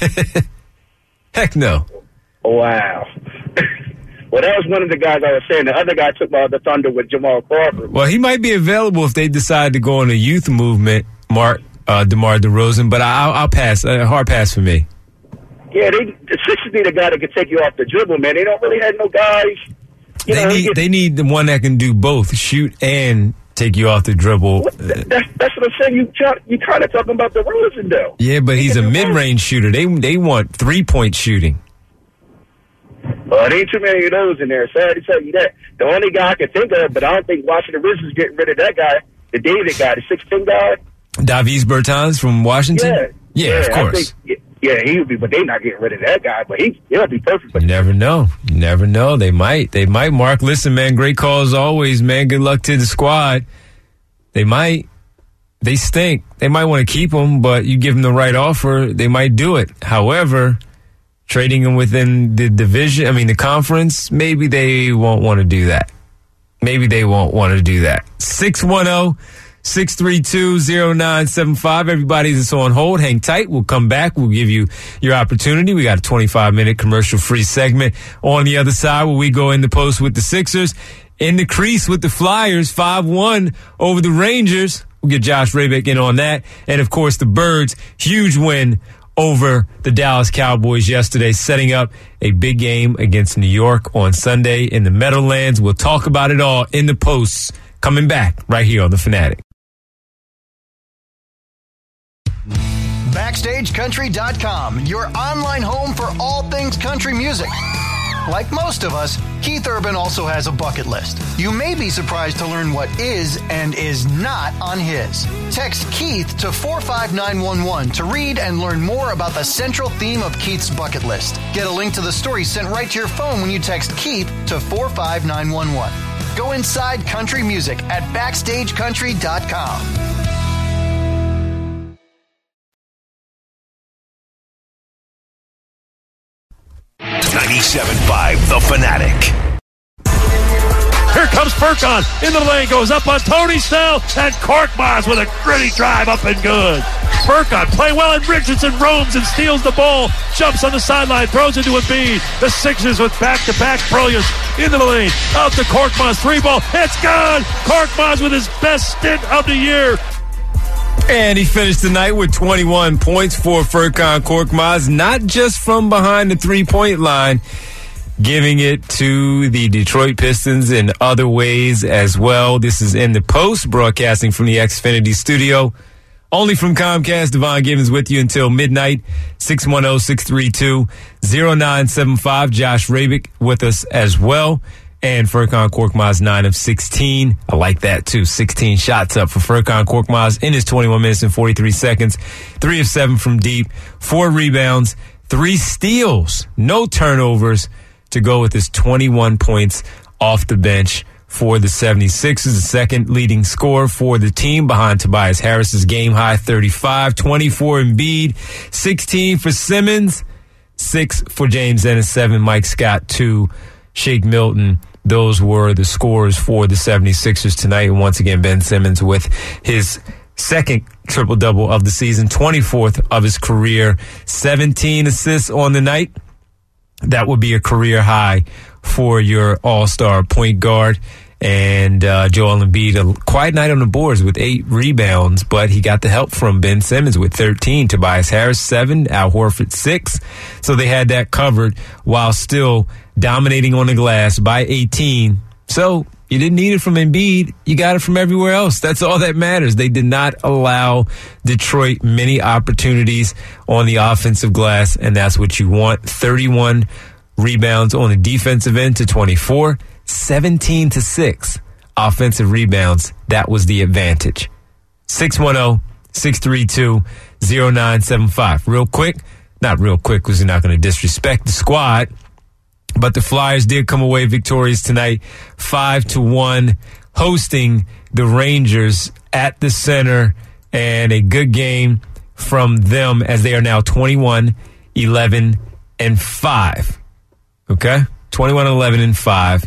Heck no. Wow. Well, that was one of the guys I was saying. The other guy took all the thunder with Jamal Crawford. Well, he might be available if they decide to go on a youth movement, Mark uh, DeMar DeRozan, but I'll, I'll pass. A hard pass for me. Yeah, they, the Sixers need a guy that can take you off the dribble, man. They don't really have no guys. You they know, need get, they need the one that can do both, shoot and take you off the dribble. What, that, that's, that's what I'm saying. You try, you kind of talking about DeRozan, though. Yeah, but he's a mid-range shooter. They they want three-point shooting. Well, there ain't too many of those in there. Sorry to tell you that. The only guy I can think of, but I don't think Washington Wizards getting rid of that guy, the David guy, the six ten guy. Davis Bertans from Washington? Yeah, yeah, yeah of course. I think, yeah, he would be, but they're not getting rid of that guy. But he, he'll be perfect. You never know. You never know. They might. They might. Mark, listen, man, great call as always, man. Good luck to the squad. They might. They stink. They might want to keep him, but you give them the right offer, they might do it. However, trading him within the division, I mean the conference, maybe they won't want to do that. Maybe they won't want to do that. six one zero, six three two, zero nine seven five. Everybody that's on hold, hang tight. We'll come back. We'll give you your opportunity. We got a twenty-five minute commercial-free segment on the other side where we go in the post with the Sixers. In the crease with the Flyers, five one over the Rangers. We'll get Josh Rabick in on that. And, of course, the Birds, huge win over the Dallas Cowboys yesterday, setting up a big game against New York on Sunday in the Meadowlands. We'll talk about it all in the posts coming back right here on The Fanatic. Backstage Country dot com, your online home for all things country music. Like most of us, Keith Urban also has a bucket list. You may be surprised to learn what is and is not on his. Text Keith to four five nine one one to read and learn more about the central theme of Keith's bucket list. Get a link to the story sent right to your phone when you text Keith to four five nine one one. Go inside country music at Backstage Country dot com. ninety-seven point five The Fanatic. Here comes Furkan in the lane, goes up on Tony Snell, and Korkmaz with a gritty drive up and good. Furkan playing well, and Richardson roams and steals the ball, jumps on the sideline, throws into Embiid. The Sixers with back-to-back brilliance into the lane, out to Korkmaz, three ball, it's good! Korkmaz with his best stint of the year. And he finished the night with twenty-one points for Furkan Korkmaz, not just from behind the three-point line, giving it to the Detroit Pistons in other ways as well. This is In the Post, broadcasting from the Xfinity studio. Only from Comcast, Devon Givens with you until midnight. six one zero, six three two, zero nine seven five. Josh Rabick with us as well. And Furkan Korkmaz, nine of sixteen. I like that, too. sixteen shots up for Furkan Korkmaz in his twenty-one minutes and forty-three seconds. three of seven from deep. Four rebounds. Three steals. No turnovers to go with his twenty-one points off the bench for the seventy-sixers. The second leading scorer for the team behind Tobias Harris's game-high thirty-five. twenty-four Embiid. sixteen for Simmons. six for James Ennis. seven Mike Scott. two Shake Milton. Those were the scores for the seventy-sixers tonight. And once again, Ben Simmons with his second triple-double of the season, twenty-fourth of his career, seventeen assists on the night. That would be a career high for your all-star point guard. And uh, Joel Embiid, a quiet night on the boards with eight rebounds, but he got the help from Ben Simmons with thirteen. Tobias Harris, seven. Al Horford, six. So they had that covered while still dominating on the glass by eighteen. So you didn't need it from Embiid. You got it from everywhere else. That's all that matters. They did not allow Detroit many opportunities on the offensive glass, and that's what you want. thirty-one rebounds on the defensive end to twenty-four. seventeen to six offensive rebounds. That was the advantage. six one zero, six three two, zero nine seven five. Real quick, not real quick because you're not going to disrespect the squad, but the Flyers did come away victorious tonight, five to one, hosting the Rangers at the Center, and a good game from them as they are now twenty-one, eleven, and five. Okay? twenty-one, eleven, and five.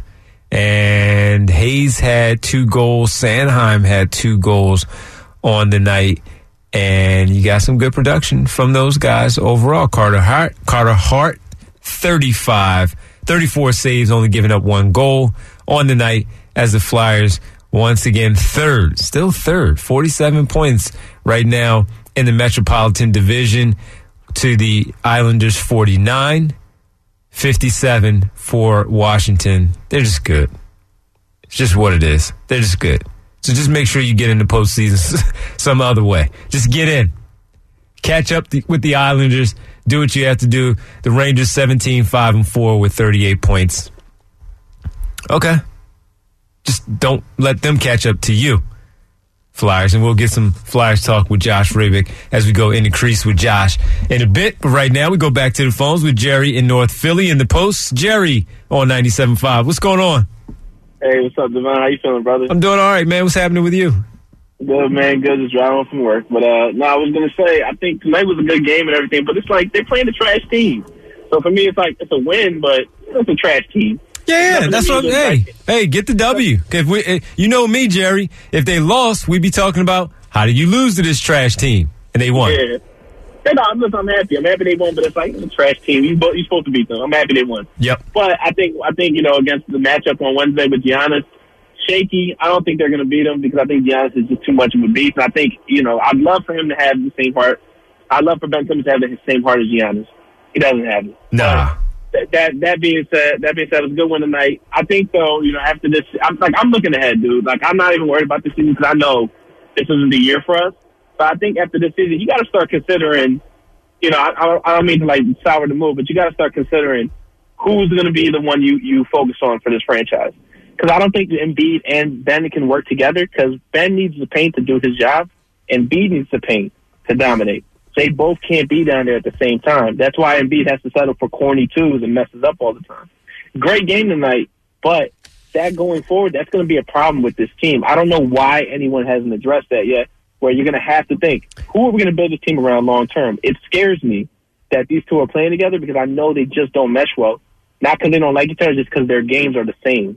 And Hayes had two goals. Sanheim had two goals on the night. And you got some good production from those guys overall. Carter Hart, Carter Hart, thirty-five, thirty-four saves, only giving up one goal on the night as the Flyers once again third, still third, forty-seven points right now in the Metropolitan Division to the Islanders forty-nine. fifty-seven for Washington. They're just good. It's just what it is. They're just good. So just make sure you get in the postseason some other way. Just get in. Catch up the, with the Islanders. Do what you have to do. The Rangers seventeen five and four with thirty-eight points. Okay. Just don't let them catch up to you, Flyers. And we'll get some Flyers talk with Josh Rabick as we go in the crease with Josh in a bit. But right now, we go back to the phones with Jerry in North Philly in the Post. Jerry on ninety-seven point five. What's going on? Hey, what's up, Devon? How you feeling, brother? I'm doing all right, man. What's happening with you? Good, man. Good. Just driving home from work. But, uh, no, I was going to say, I think tonight was a good game and everything, but it's like they're playing a trash team. So for me, it's like it's a win, but it's a trash team. Yeah, yeah, that's what I'm saying. Hey, hey, get the W. If we, you know me, Jerry. If they lost, we'd be talking about how did you lose to this trash team, and they won. Yeah, yeah no, I'm, I'm happy. I'm happy they won, but it's like it's a trash team. You you're supposed to beat them. I'm happy they won. Yep. But I think I think you know against the matchup on Wednesday with Giannis, shaky. I don't think they're going to beat him because I think Giannis is just too much of a beast. And I think you know I'd love for him to have the same heart. I'd love for Ben Simmons to have the same heart as Giannis. He doesn't have it. Nah. That, that that being said, that being said, it was a good win tonight. I think though, you know, after this, I'm like I'm looking ahead, dude. Like I'm not even worried about this season because I know this isn't the year for us. But I think after this season, you got to start considering. You know, I, I don't mean to like sour the mood, but you got to start considering who's going to be the one you you focus on for this franchise. Because I don't think Embiid and Ben can work together. Because Ben needs the paint to do his job, and Embiid needs the paint to dominate. They both can't be down there at the same time. That's why Embiid has to settle for corny twos and messes up all the time. Great game tonight, but that going forward, that's going to be a problem with this team. I don't know why anyone hasn't addressed that yet, where you're going to have to think, who are we going to build this team around long term? It scares me that these two are playing together because I know they just don't mesh well. Not because they don't like each other, just because their games are the same.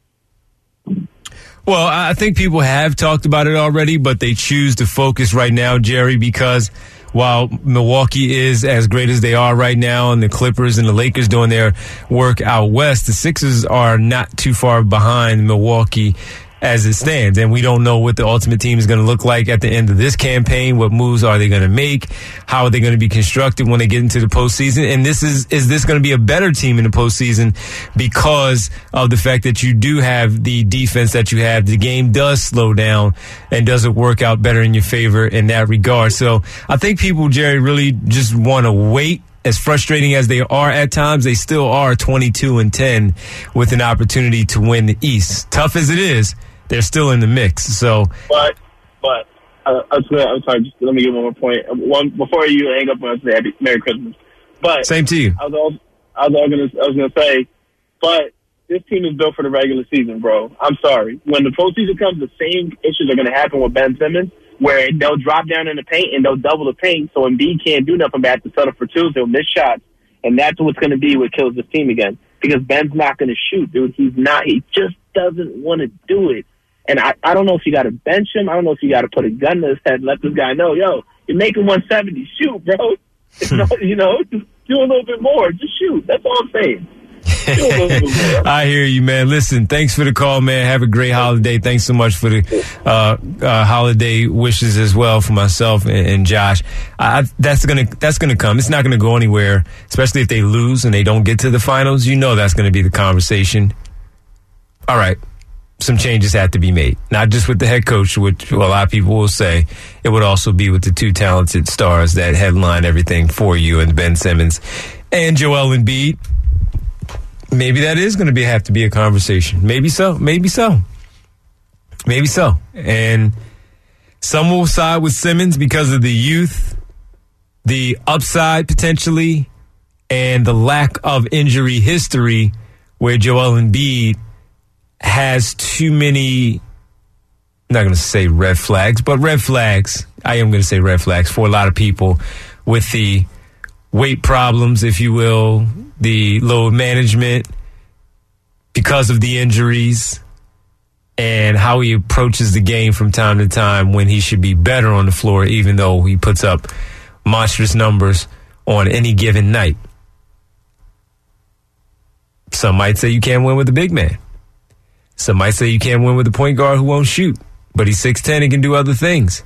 Well, I think people have talked about it already, but they choose to focus right now, Jerry, because while Milwaukee is as great as they are right now and the Clippers and the Lakers doing their work out west, the Sixers are not too far behind Milwaukee as it stands. And we don't know what the ultimate team is going to look like at the end of this campaign. What moves are they going to make? How are they going to be constructed when they get into the postseason? And this is, is this going to be a better team in the postseason because of the fact that you do have the defense that you have? The game does slow down and does it work out better in your favor in that regard? So I think people, Jerry, really just want to wait. As frustrating as they are at times, they still are twenty-two and ten with an opportunity to win the East. Tough as it is, they're still in the mix. So, but but uh, I'm sorry, I'm sorry. Just let me give one more point. One before you hang up, I want to say Happy Merry Christmas. But same to you. I was also, I was going to I was going to say, but this team is built for the regular season, bro. I'm sorry. When the postseason comes, the same issues are going to happen with Ben Simmons, where they'll drop down in the paint and they'll double the paint, so Embiid can't do nothing but have to settle for twos. They'll miss shots, and that's what's going to be what kills this team again. Because Ben's not going to shoot, dude. He's not. He just doesn't want to do it. And I, I don't know if you got to bench him. I don't know if you got to put a gun to his head and let this guy know, yo, you're making one seventy. Shoot, bro. You know, just do a little bit more. Just shoot. That's all I'm saying. I hear you, man. Listen, thanks for the call, man. Have a great holiday. Thanks so much for the uh, uh, holiday wishes as well for myself and, and Josh. I, that's gonna that's gonna come. It's not gonna go anywhere, especially if they lose and they don't get to the finals. You know that's gonna be the conversation. All right, some changes have to be made, not just with the head coach, which a lot of people will say. It would also be with the two talented stars that headline everything for you, and Ben Simmons and Joel Embiid. Maybe that is going to be have to be a conversation. Maybe so. Maybe so. Maybe so. And some will side with Simmons because of the youth, the upside potentially, and the lack of injury history where Joel Embiid has too many, I'm not going to say red flags, but red flags. I am going to say red flags for a lot of people with the weight problems, if you will, the load management because of the injuries, and how he approaches the game from time to time when he should be better on the floor, even though he puts up monstrous numbers on any given night. Some might say you can't win with a big man. Some might say you can't win with a point guard who won't shoot, but he's six ten and can do other things.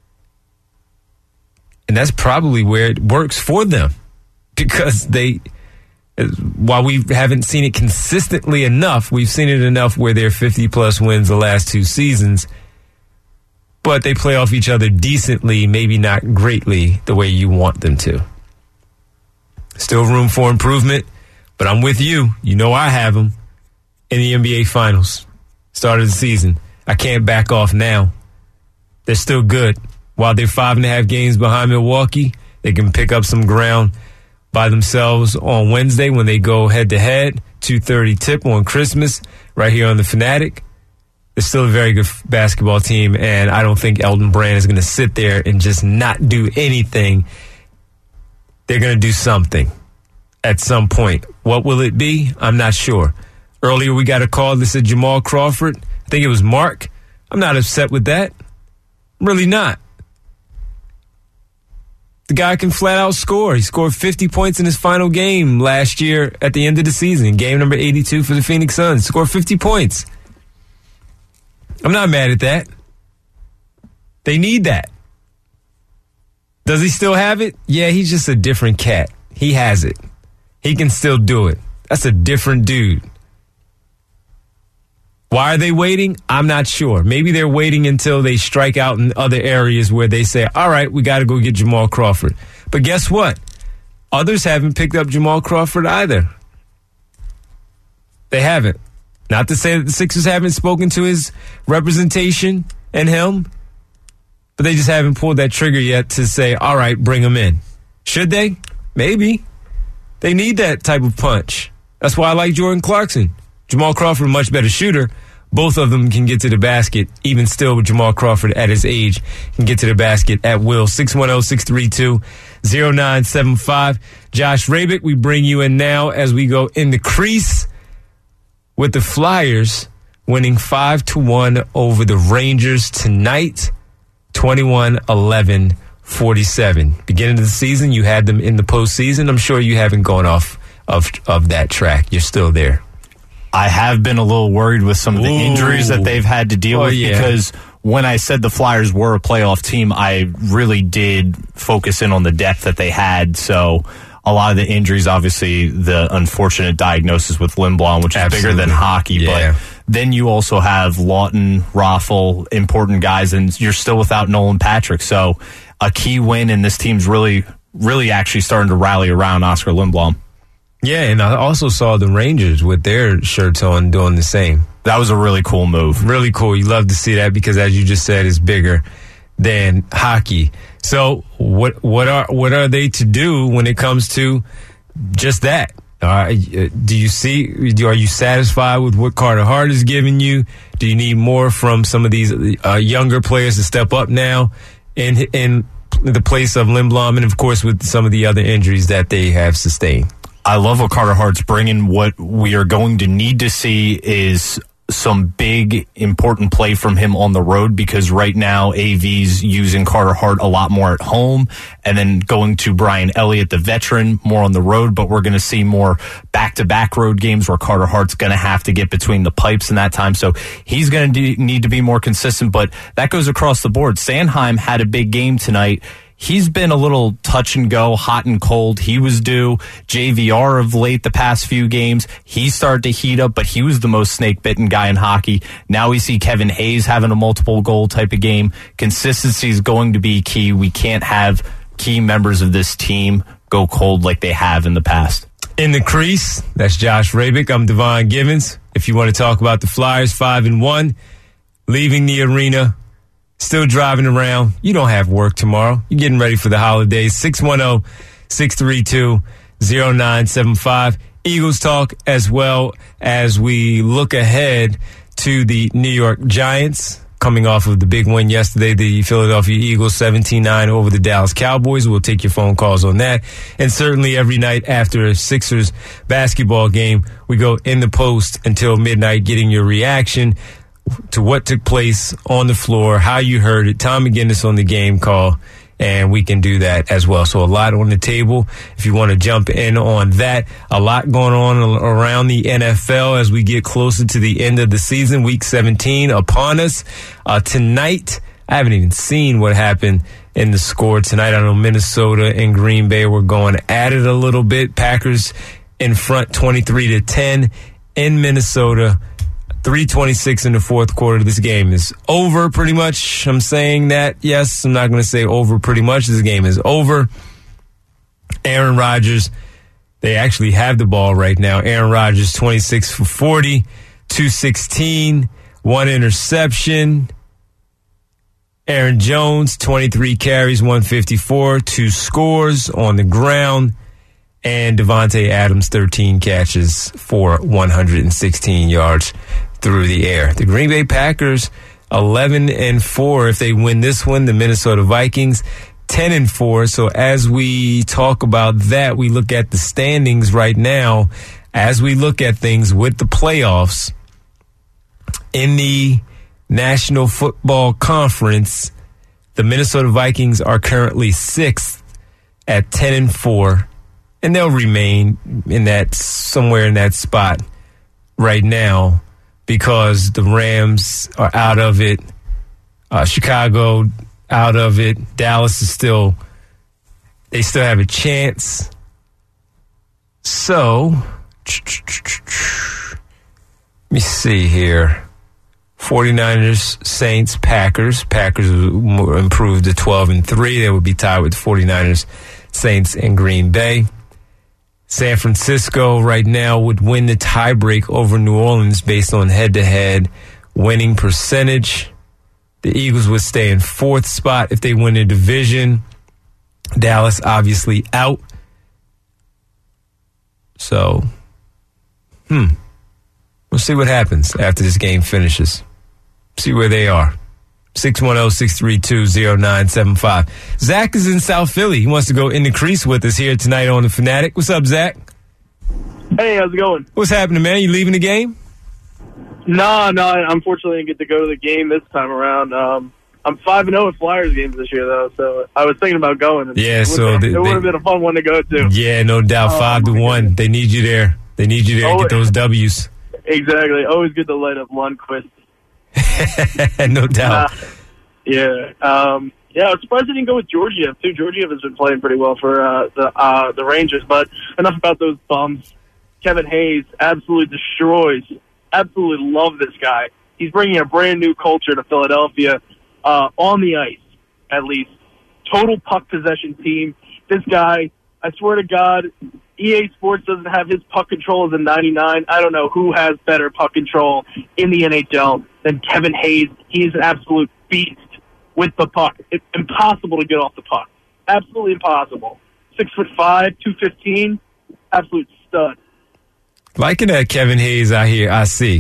And that's probably where it works for them, because they, while we haven't seen it consistently enough, we've seen it enough where they're fifty plus wins the last two seasons. but they play off each other decently, maybe not greatly the way you want them to. Still room for improvement, but I'm with you. You know I have them in the N B A Finals. Start of the season. I can't back off now. They're still good. While they're five and a half games behind Milwaukee, they can pick up some ground by themselves on Wednesday when they go head-to-head. two thirty tip on Christmas right here on The Fanatic. They're still a very good basketball team, and I don't think Elton Brand is going to sit there and just not do anything. They're going to do something at some point. What will it be? I'm not sure. Earlier we got a call that said Jamal Crawford. I think it was Mark. I'm not upset with that. I'm really not. The guy can flat out score. He scored fifty points in his final game last year at the end of the season. Game number eighty-two for the Phoenix Suns. Scored fifty points. I'm not mad at that. They need that. Does he still have it? Yeah, he's just a different cat. He has it. He can still do it. That's a different dude. Why are they waiting? I'm not sure. Maybe they're waiting until they strike out in other areas where they say, all right, we got to go get Jamal Crawford. But guess what? Others haven't picked up Jamal Crawford either. They haven't. Not to say that the Sixers haven't spoken to his representation and him, but they just haven't pulled that trigger yet to say, all right, bring him in. Should they? Maybe. They need that type of punch. That's why I like Jordan Clarkson. Jamal Crawford, much better shooter. Both of them can get to the basket. Even still, with Jamal Crawford at his age, can get to the basket at will. six one zero, six three two, zero nine seven five. Josh Rabick, we bring you in now as we go in the crease with the Flyers winning five to one over the Rangers tonight, twenty-one eleven forty-seven. Beginning of the season, you had them in the postseason. I'm sure you haven't gone off of, of that track. You're still there. I have been a little worried with some of the Ooh. injuries that they've had to deal oh, with yeah. because when I said the Flyers were a playoff team, I really did focus in on the depth that they had. So a lot of the injuries, obviously the unfortunate diagnosis with Lindblom, which is Absolutely. bigger than hockey, yeah. but then you also have Lawton, Raffl, important guys, and you're still without Nolan Patrick. So a key win, and this team's really, really actually starting to rally around Oscar Lindblom. Yeah, and I also saw the Rangers with their shirts on doing the same. That was a really cool move. Really cool. You love to see that because, as you just said, it's bigger than hockey. So what what are what are they to do when it comes to just that? Uh, do you see? Are you satisfied with what Carter Hart is giving you? Do you need more from some of these uh, younger players to step up now in in the place of Lindblom, and of course with some of the other injuries that they have sustained? I love what Carter Hart's bringing. What we are going to need to see is some big, important play from him on the road, because right now A V's using Carter Hart a lot more at home and then going to Brian Elliott, the veteran, more on the road. But we're going to see more back-to-back road games where Carter Hart's going to have to get between the pipes in that time. So he's going to need to be more consistent, but that goes across the board. Sanheim had a big game tonight. He's been a little touch and go, hot and cold. He was due. J V R of late the past few games, he started to heat up, but he was the most snake-bitten guy in hockey. Now we see Kevin Hayes having a multiple goal type of game. Consistency is going to be key. We can't have key members of this team go cold like they have in the past. In the crease, that's Josh Rabick. I'm Devon Givens. If you want to talk about the Flyers, five and one, leaving the arena, still driving around. You don't have work tomorrow. You're getting ready for the holidays. six one zero, six three two, zero nine seven five. Eagles talk as well as we look ahead to the New York Giants coming off of the big win yesterday. The Philadelphia Eagles seventeen nine over the Dallas Cowboys. We'll take your phone calls on that. And certainly every night after a Sixers basketball game, we go in the post until midnight getting your reaction to what took place on the floor, how you heard it. Tom McGinnis on the game call, and we can do that as well. So a lot on the table if you want to jump in on that. A lot going on around the N F L as we get closer to the end of the season. Week seventeen upon us. Uh, tonight, I haven't even seen what happened in the score tonight. I know Minnesota and Green Bay were going at it a little bit. Packers in front twenty-three to ten in Minnesota. three twenty-six in the fourth quarter. This game is over pretty much. I'm saying that. Yes, I'm not going to say over pretty much. This game is over. Aaron Rodgers, they actually have the ball right now. Aaron Rodgers, twenty-six for forty, two sixteen, one interception. Aaron Jones, twenty-three carries, one fifty-four, two scores on the ground. And Devontae Adams, thirteen catches for one hundred sixteen yards through the air. The Green Bay Packers, eleven and four. If they win this one, the Minnesota Vikings, ten and four. So as we talk about that, we look at the standings right now. As we look at things with the playoffs in the National Football Conference, the Minnesota Vikings are currently sixth at ten and four. And they'll remain in that, somewhere in that spot right now because the Rams are out of it. Uh, Chicago out of it. Dallas is still, they still have a chance. So, let me see here. forty-niners, Saints, Packers. Packers improved to twelve and three. They would be tied with the forty-niners, Saints, and Green Bay. San Francisco right now would win the tiebreak over New Orleans based on head-to-head winning percentage. The Eagles would stay in fourth spot if they win the division. Dallas obviously out. So, hmm. We'll see what happens after this game finishes. See where they are. six one zero, six three two, zero nine seven five. Zach is in South Philly. He wants to go in the crease with us here tonight on The Fanatic. What's up, Zach? Hey, how's it going? What's happening, man? You leaving the game? No, no, I unfortunately didn't get to go to the game this time around. Um, I'm five and oh at Flyers games this year, though, so I was thinking about going. And yeah, it so... They, it would have been a fun one to go to. Yeah, no doubt. Oh, Five to one. God. They need you there. They need you there to oh, get those W's. Exactly. Always good to light up Lundqvist. No doubt. Uh, yeah. Um, yeah, I was surprised they didn't go with Georgiev, too. Georgiev has been playing pretty well for uh, the uh, the Rangers, but enough about those bums. Kevin Hayes absolutely destroys. Absolutely love this guy. He's bringing a brand new culture to Philadelphia uh, on the ice, at least. Total puck possession team. This guy, I swear to God, E A Sports doesn't have his puck control as a ninety-nine. I don't know who has better puck control in the N H L than Kevin Hayes. He is an absolute beast with the puck. It's impossible to get off the puck. Absolutely impossible. Six foot five, two fifteen, absolute stud. Liking that Kevin Hayes out here, I see.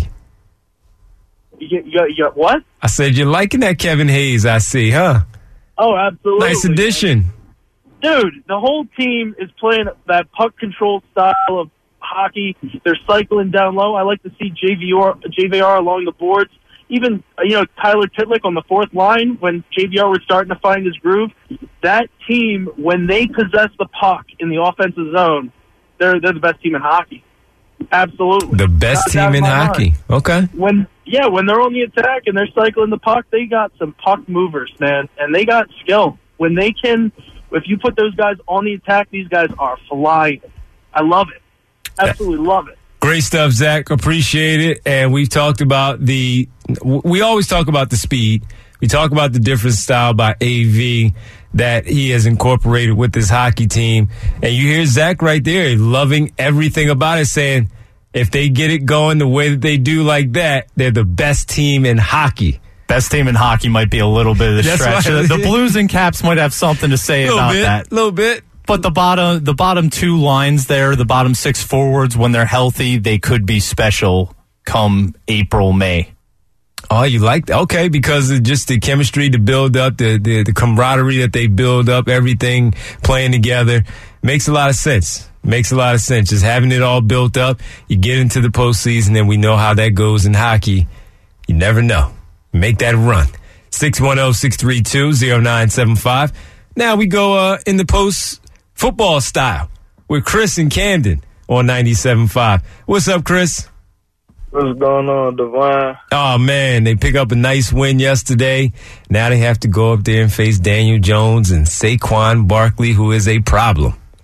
You get, you got, you got what? I said you're liking that Kevin Hayes, I see, huh? Oh, absolutely. Nice addition. Dude, the whole team is playing that puck control style of hockey. They're cycling down low. I like to see J V R, J V R along the boards. Even, you know, Tyler Titlick on the fourth line, when J V R was starting to find his groove, that team, when they possess the puck in the offensive zone, they're they're the best team in hockey. Absolutely. The best team in hockey. Mind. Okay. When yeah, when they're on the attack and they're cycling the puck, they got some puck movers, man, and they got skill. When they can, if you put those guys on the attack, these guys are flying. I love it. Absolutely love it. Great stuff, Zach. Appreciate it. And we've talked about the, we always talk about the speed. We talk about the different style by A V that he has incorporated with this hockey team. And you hear Zach right there loving everything about it, saying if they get it going the way that they do like that, they're the best team in hockey. Best team in hockey might be a little bit of a That's stretch. right. The Blues and Caps might have something to say little about bit, that. A little bit. But the bottom, the bottom two lines there, the bottom six forwards, when they're healthy, they could be special come April, May. Oh, you like that? Okay, because of just the chemistry to build up, the, the, the camaraderie that they build up, everything playing together. Makes a lot of sense. Makes a lot of sense. Just having it all built up, you get into the postseason, and we know how that goes in hockey. You never know. Make that run. six one zero, six three two, zero nine seven five. Now we go uh, in the post-football style with Chris and Camden on ninety-seven point five. What's up, Chris? What's going on, Devon? Oh, man, they pick up a nice win yesterday. Now they have to go up there and face Daniel Jones and Saquon Barkley, who is a problem.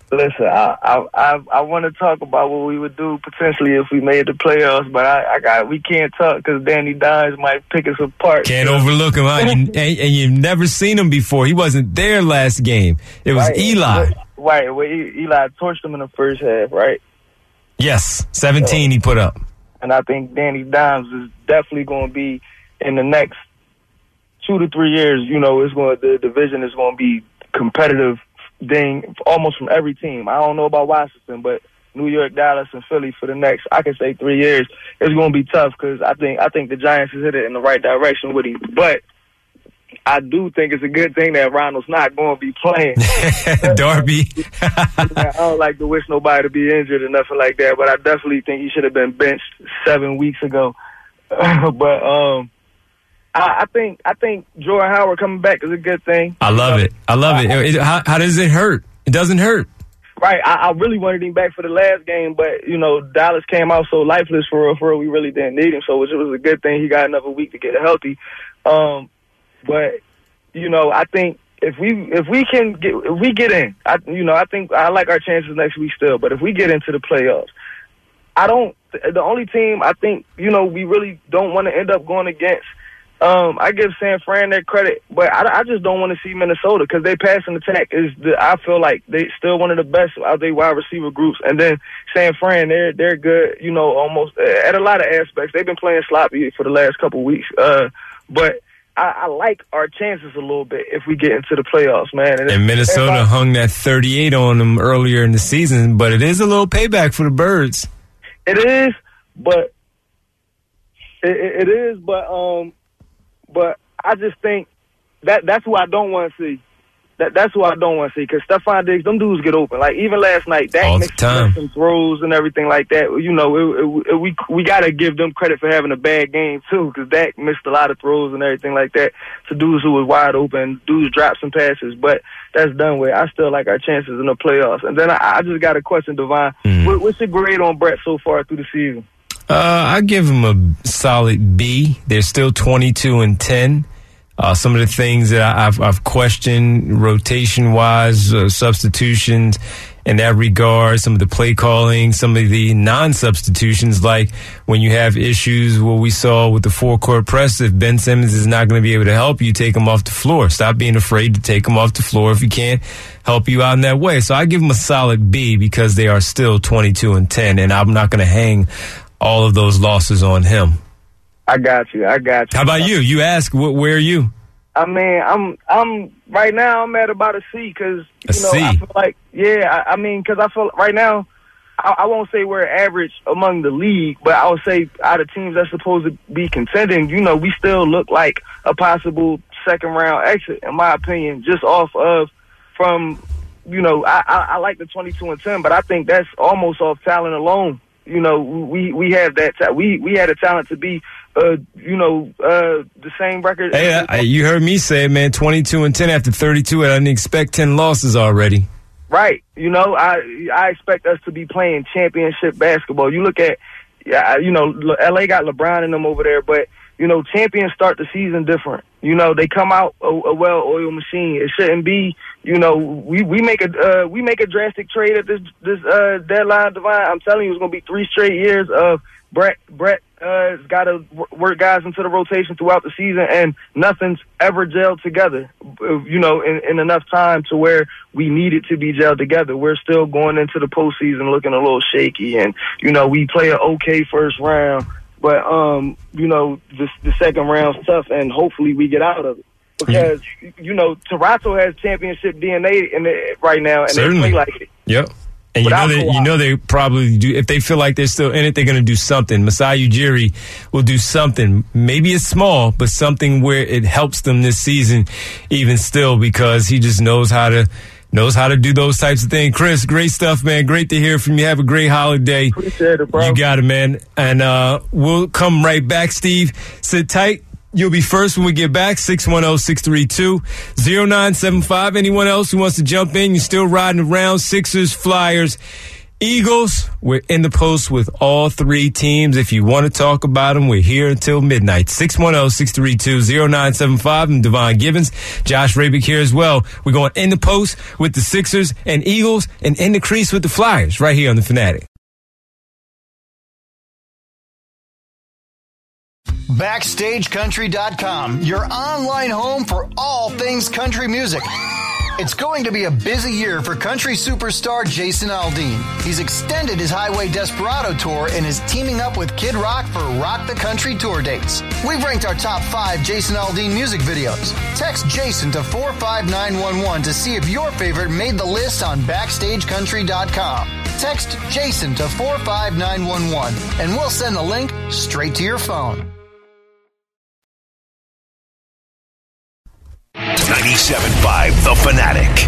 Listen, I I I, I want to talk about what we would do potentially if we made the playoffs, but I, I got we can't talk because Danny Dimes might pick us apart. Can't overlook him, huh? you, and, and you've never seen him before. He wasn't there last game. It was right. Eli. Right, well, Eli torched him in the first half, right? Yes, seventeen so, he put up. And I think Danny Dimes is definitely going to be in the next two to three years. You know, it's going the division is going to be competitive. Thing almost from every team. I don't know about Washington, but New York, Dallas, and Philly for the next, I can say three years, it's going to be tough because I think I think the Giants has hit it in the right direction with him. But I do think it's a good thing that Ronald's not going to be playing. Darby. I don't like to wish nobody to be injured or nothing like that, but I definitely think he should have been benched seven weeks ago. but um. I, I think I think Jordan Howard coming back is a good thing. I love it. I love it. it how, how does it hurt? It doesn't hurt. Right. I, I really wanted him back for the last game, but, you know, Dallas came out so lifeless for real, for real. We really didn't need him, so it was, it was a good thing he got another week to get healthy. Um, but, you know, I think if we if we can get if we get in, I, you know, I think I like our chances next week still. But if we get into the playoffs, I don't. The only team I think, you know, we really don't want to end up going against. Um, I give San Fran their credit, but I, I just don't want to see Minnesota because their passing attack is, the, I feel like they still one of the best out their wide receiver groups. And then San Fran, they're they're good, you know, almost at a lot of aspects. They've been playing sloppy for the last couple of weeks, uh, but I, I like our chances a little bit if we get into the playoffs, man. And, and Minnesota I, hung that thirty-eight on them earlier in the season, but it is a little payback for the Birds. It is, but it, it, it is, but um. But I just think that that's who I don't want to see. That that's who I don't want to see because Stephon Diggs, them dudes get open. Like even last night, Dak missed some throws and everything like that. You know, it, it, it, we we got to give them credit for having a bad game too because Dak missed a lot of throws and everything like that to dudes who was wide open. Dudes dropped some passes, but that's done with. I still like our chances in the playoffs. And then I, I just got a question, Devon. Mm. What, what's your grade on Brett so far through the season? Uh, I give them a solid B. They're still twenty-two and ten. Uh, some of the things that I've, I've questioned rotation-wise, uh, substitutions in that regard, some of the play calling, some of the non-substitutions, like when you have issues, what we saw with the four-court press, if Ben Simmons is not going to be able to help you, take him off the floor. Stop being afraid to take him off the floor if he can't help you out in that way. So I give them a solid B because they are still twenty-two and ten, and I'm not going to hang all of those losses on him. I got you. I got you. How about you? You ask, wh- where are you? I mean, I'm I'm right now. I'm at about a C because you know C. I feel like yeah. I, I mean, because I feel right now, I, I won't say we're average among the league, but I would say out of teams that's supposed to be contending, you know, we still look like a possible second round exit, in my opinion, just off of from you know I I, I like the twenty-two and ten, but I think that's almost off talent alone. You know, we we have that. Ta- we we had a talent to be, uh, you know, uh, the same record. Hey, I, you heard me say it, man. Twenty-two and ten after thirty-two, and I didn't expect ten losses already. Right. You know, I I expect us to be playing championship basketball. You look at, yeah, you know, L A got LeBron in them over there, but you know, champions start the season different. You know, they come out a, a well-oiled machine. It shouldn't be. You know, we, we make a uh, we make a drastic trade at this this uh, deadline, Devon. I'm telling you, it's going to be three straight years of Brett. Brett uh, has got to work guys into the rotation throughout the season, and nothing's ever gelled together. You know, in, in enough time to where we need it to be gelled together. We're still going into the postseason looking a little shaky, and you know, we play an okay first round, but um, you know, the, the second round's tough, and hopefully we get out of it. Because, you know, Toronto has championship D N A in it right now, and Certainly. They play like it. Yep. And you know, they, you know they probably do, if they feel like they're still in it, they're going to do something. Masai Ujiri will do something. Maybe it's small, but something where it helps them this season even still because he just knows how to knows how to do those types of things. Chris, great stuff, man. Great to hear from you. Have a great holiday. Appreciate it, bro. You got it, man. And uh, we'll come right back, Steve. Sit tight. You'll be first when we get back, six one zero, six three two, zero nine seven five. Anyone else who wants to jump in, you're still riding around. Sixers, Flyers Eagles, we're in the post with all three teams. If you want to talk about them, we're here until midnight. six one zero, six three two, zero nine seven five. I'm Devon Givens. Josh Rabick here as well. We're going in the post with the Sixers and Eagles and in the crease with the Flyers right here on The Fanatic. Backstage Country dot com, your online home for all things country music. It's going to be a busy year for country superstar Jason Aldean. He's extended his Highway Desperado tour and is teaming up with Kid Rock for Rock the Country tour dates. We've ranked our top five Jason Aldean music videos. Text Jason to four five nine one one to see if your favorite made the list on Backstage Country dot com. Text Jason to four five nine one one and we'll send the link straight to your phone. ninety-seven point five The Fanatic.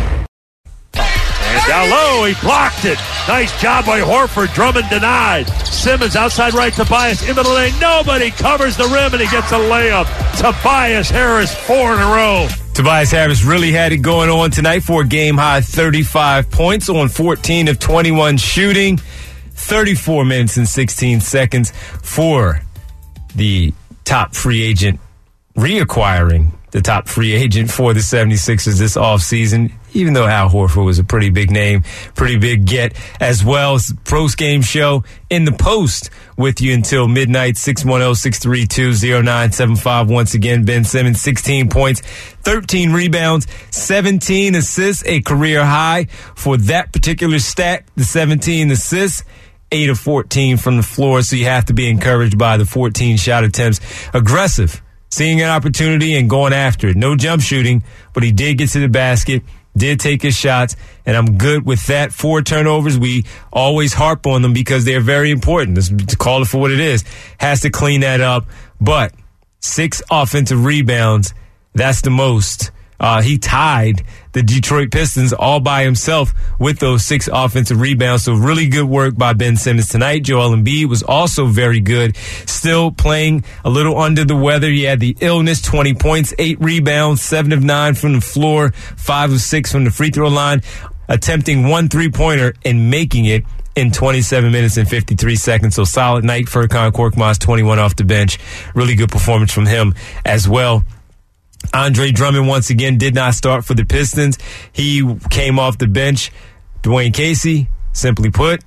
And down low, he blocked it. Nice job by Horford. Drummond denied. Simmons outside right, Tobias into the lane. Nobody covers the rim, and he gets a layup. Tobias Harris, four in a row. Tobias Harris really had it going on tonight for a game-high thirty-five points on fourteen of twenty-one shooting. thirty-four minutes and sixteen seconds for the top free agent reacquiring the top free agent for the seventy-sixers this offseason, even though Al Horford was a pretty big name, pretty big get as well. It's the Pros Game Show in the post with you until midnight. six one zero, six three two, zero nine seven five. Once again, Ben Simmons, sixteen points, thirteen rebounds, seventeen assists, a career high for that particular stat, the seventeen assists. eight of fourteen from the floor, so you have to be encouraged by the fourteen shot attempts. Aggressive. Seeing an opportunity and going after it. No jump shooting, but he did get to the basket, did take his shots, and I'm good with that. Four turnovers, we always harp on them because they're very important. Let's to call it for what it is. Has to clean that up, but six offensive rebounds, that's the most. Uh, he tied the Detroit Pistons all by himself with those six offensive rebounds. So really good work by Ben Simmons tonight. Joel Embiid was also very good. Still playing a little under the weather. He had the illness, twenty points, eight rebounds, seven of nine from the floor, five of six from the free throw line, attempting one three-pointer and making it in twenty-seven minutes and fifty-three seconds. So solid night. Furkan Korkmaz, twenty-one off the bench. Really good performance from him as well. Andre Drummond, once again, did not start for the Pistons. He came off the bench. Dwayne Casey, simply put,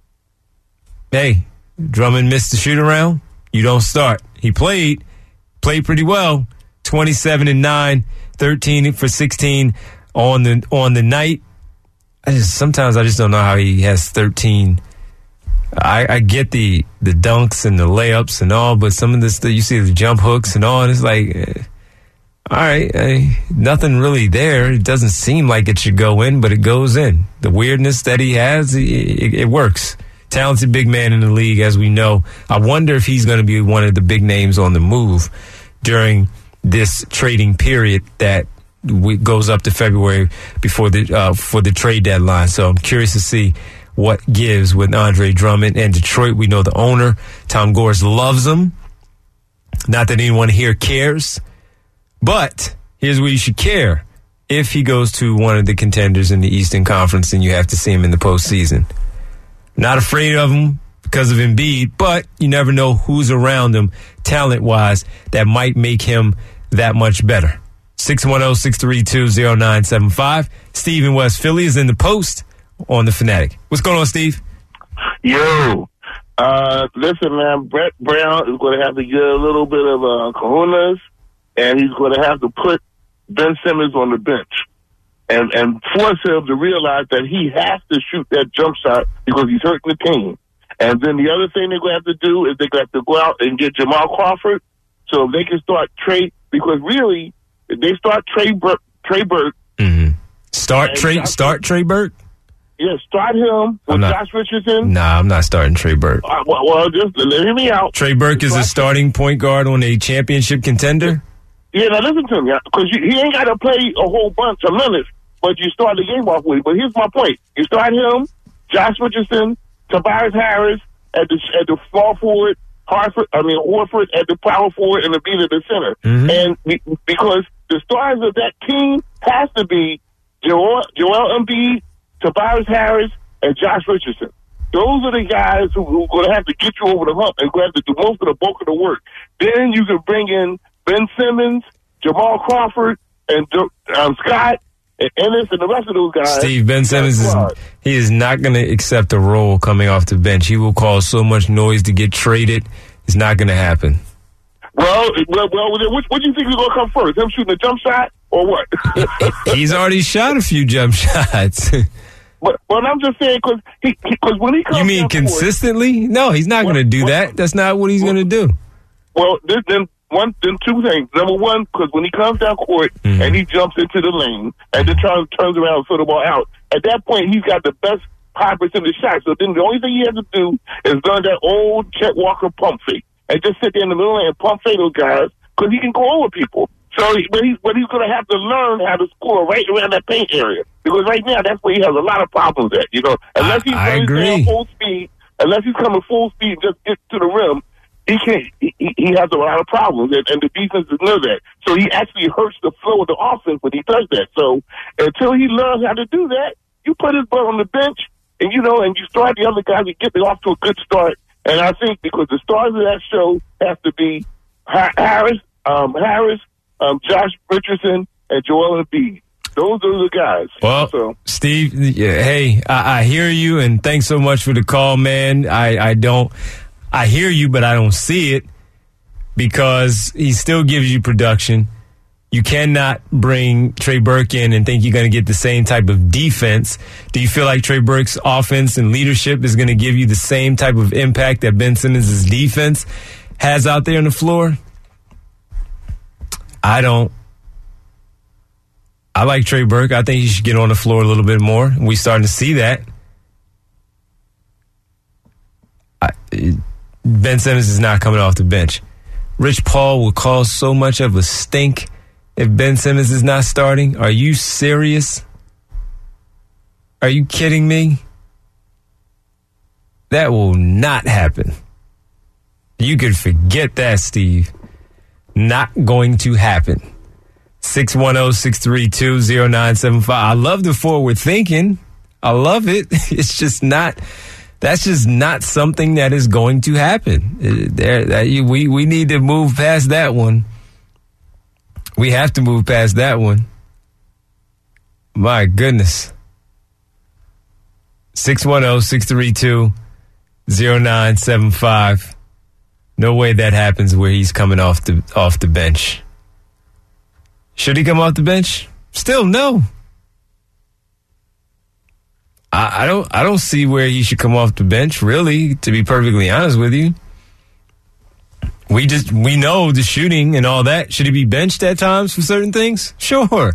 hey, Drummond missed the shoot around. You don't start. He played, played pretty well. twenty-seven and nine, thirteen for sixteen on the on the night. I just sometimes I just don't know how he has thirteen. I, I get the the dunks and the layups and all, but some of this you see the jump hooks and all, and it's like. Eh, All right, uh, nothing really there. It doesn't seem like it should go in, but it goes in. The weirdness that he has, it, it, it works. Talented big man in the league, as we know. I wonder if he's going to be one of the big names on the move during this trading period that we, goes up to February before the uh, for the trade deadline. So I'm curious to see what gives with Andre Drummond and Detroit. We know the owner, Tom Gores, loves him. Not that anyone here cares. But here's where you should care. If he goes to one of the contenders in the Eastern Conference, then you have to see him in the postseason. Not afraid of him because of Embiid, but you never know who's around him talent-wise that might make him that much better. six one zero, six three two, zero nine seven five. Steve in West Philly is in the post on The Fanatic. What's going on, Steve? Yo. Uh, listen, man, Brett Brown is going to have to get a little bit of uh, kahunas. And he's going to have to put Ben Simmons on the bench and, and force him to realize that he has to shoot that jump shot because he's hurting the team. And then the other thing they're going to have to do is they're going to have to go out and get Jamal Crawford so they can start Trey, because really, if they start Trey, Bur- Trey Burke. Mm-hmm. Start Trey, start Trey Burke? Yeah, start him with not, Josh Richardson. Nah, I'm not starting Trey Burke. Uh, well, well, just let me out. Trey Burke is a starting point guard on a championship contender? Yeah, now listen to me, because he ain't got to play a whole bunch of minutes, but you start the game off with. But here's my point: you start him, Josh Richardson, Tobias Harris at the at the small forward, Harford, I mean Horford at the power forward, and the beat at the center. Mm-hmm. And be, because the stars of that team has to be Joel, Joel Embiid, Tobias Harris, and Josh Richardson. Those are the guys who, who are going to have to get you over the hump and going to have to do most of the bulk of the work. Then you can bring in Ben Simmons, Jamal Crawford, and um, Scott, and Ennis, and the rest of those guys. Steve, Ben Simmons is he is not going to accept a role coming off the bench. He will cause so much noise to get traded. It's not going to happen. Well, well, well what, what do you think is going to come first? Him shooting a jump shot or what? He's already shot a few jump shots. But, but I'm just saying, because he, because when he comes, you mean consistently? Court, no, he's not going to do what, that. That's not what he's well, going to do. Well, this, then one, then two things. Number one, because when he comes down court mm-hmm. and he jumps into the lane and then turns turns around and throw the ball out, at that point he's got the best five percent of the shot. So then the only thing he has to do is learn that old Chet Walker pump fake and just sit there in the middle and pump fake those guys because he can go over people. So, but he's, but he's going to have to learn how to score right around that paint area. Because right now, that's where he has a lot of problems at, you know. Unless he's running full speed, unless he's coming full speed and just get to the rim, he can't, he, he has a lot of problems. And, and the defense know that. So he actually hurts the flow of the offense when he does that. So until he learns how to do that, you put his butt on the bench and, you know, and you start the other guys and get them off to a good start. And I think because the stars of that show have to be Harris, um, Harris, Um, Josh Richardson and Joel Embiid. Those are the guys. Well, so. Steve, yeah, hey, I, I hear you, and thanks so much for the call, man. I, I don't, I hear you, but I don't see it because he still gives you production. You cannot bring Trey Burke in and think you're going to get the same type of defense. Do you feel like Trey Burke's offense and leadership is going to give you the same type of impact that Ben Simmons' defense has out there on the floor? I don't. I like Trey Burke. I think he should get on the floor a little bit more. We're starting to see that. I, Ben Simmons is not coming off the bench. Rich Paul will cause so much of a stink if Ben Simmons is not starting. Are you serious? Are you kidding me? That will not happen. You could forget that, Steve. Not going to happen. six one zero, six three two, zero nine seven five. I love the forward thinking. I love it. It's just not, that's just not something that is going to happen. There, that you, we, we need to move past that one. We have to move past that one. My goodness. six one zero, six three two, zero nine seven five. No way that happens where he's coming off the off the bench. Should he come off the bench? Still no. I, I don't I don't see where he should come off the bench, really, to be perfectly honest with you. We just we know the shooting and all that. Should he be benched at times for certain things? Sure.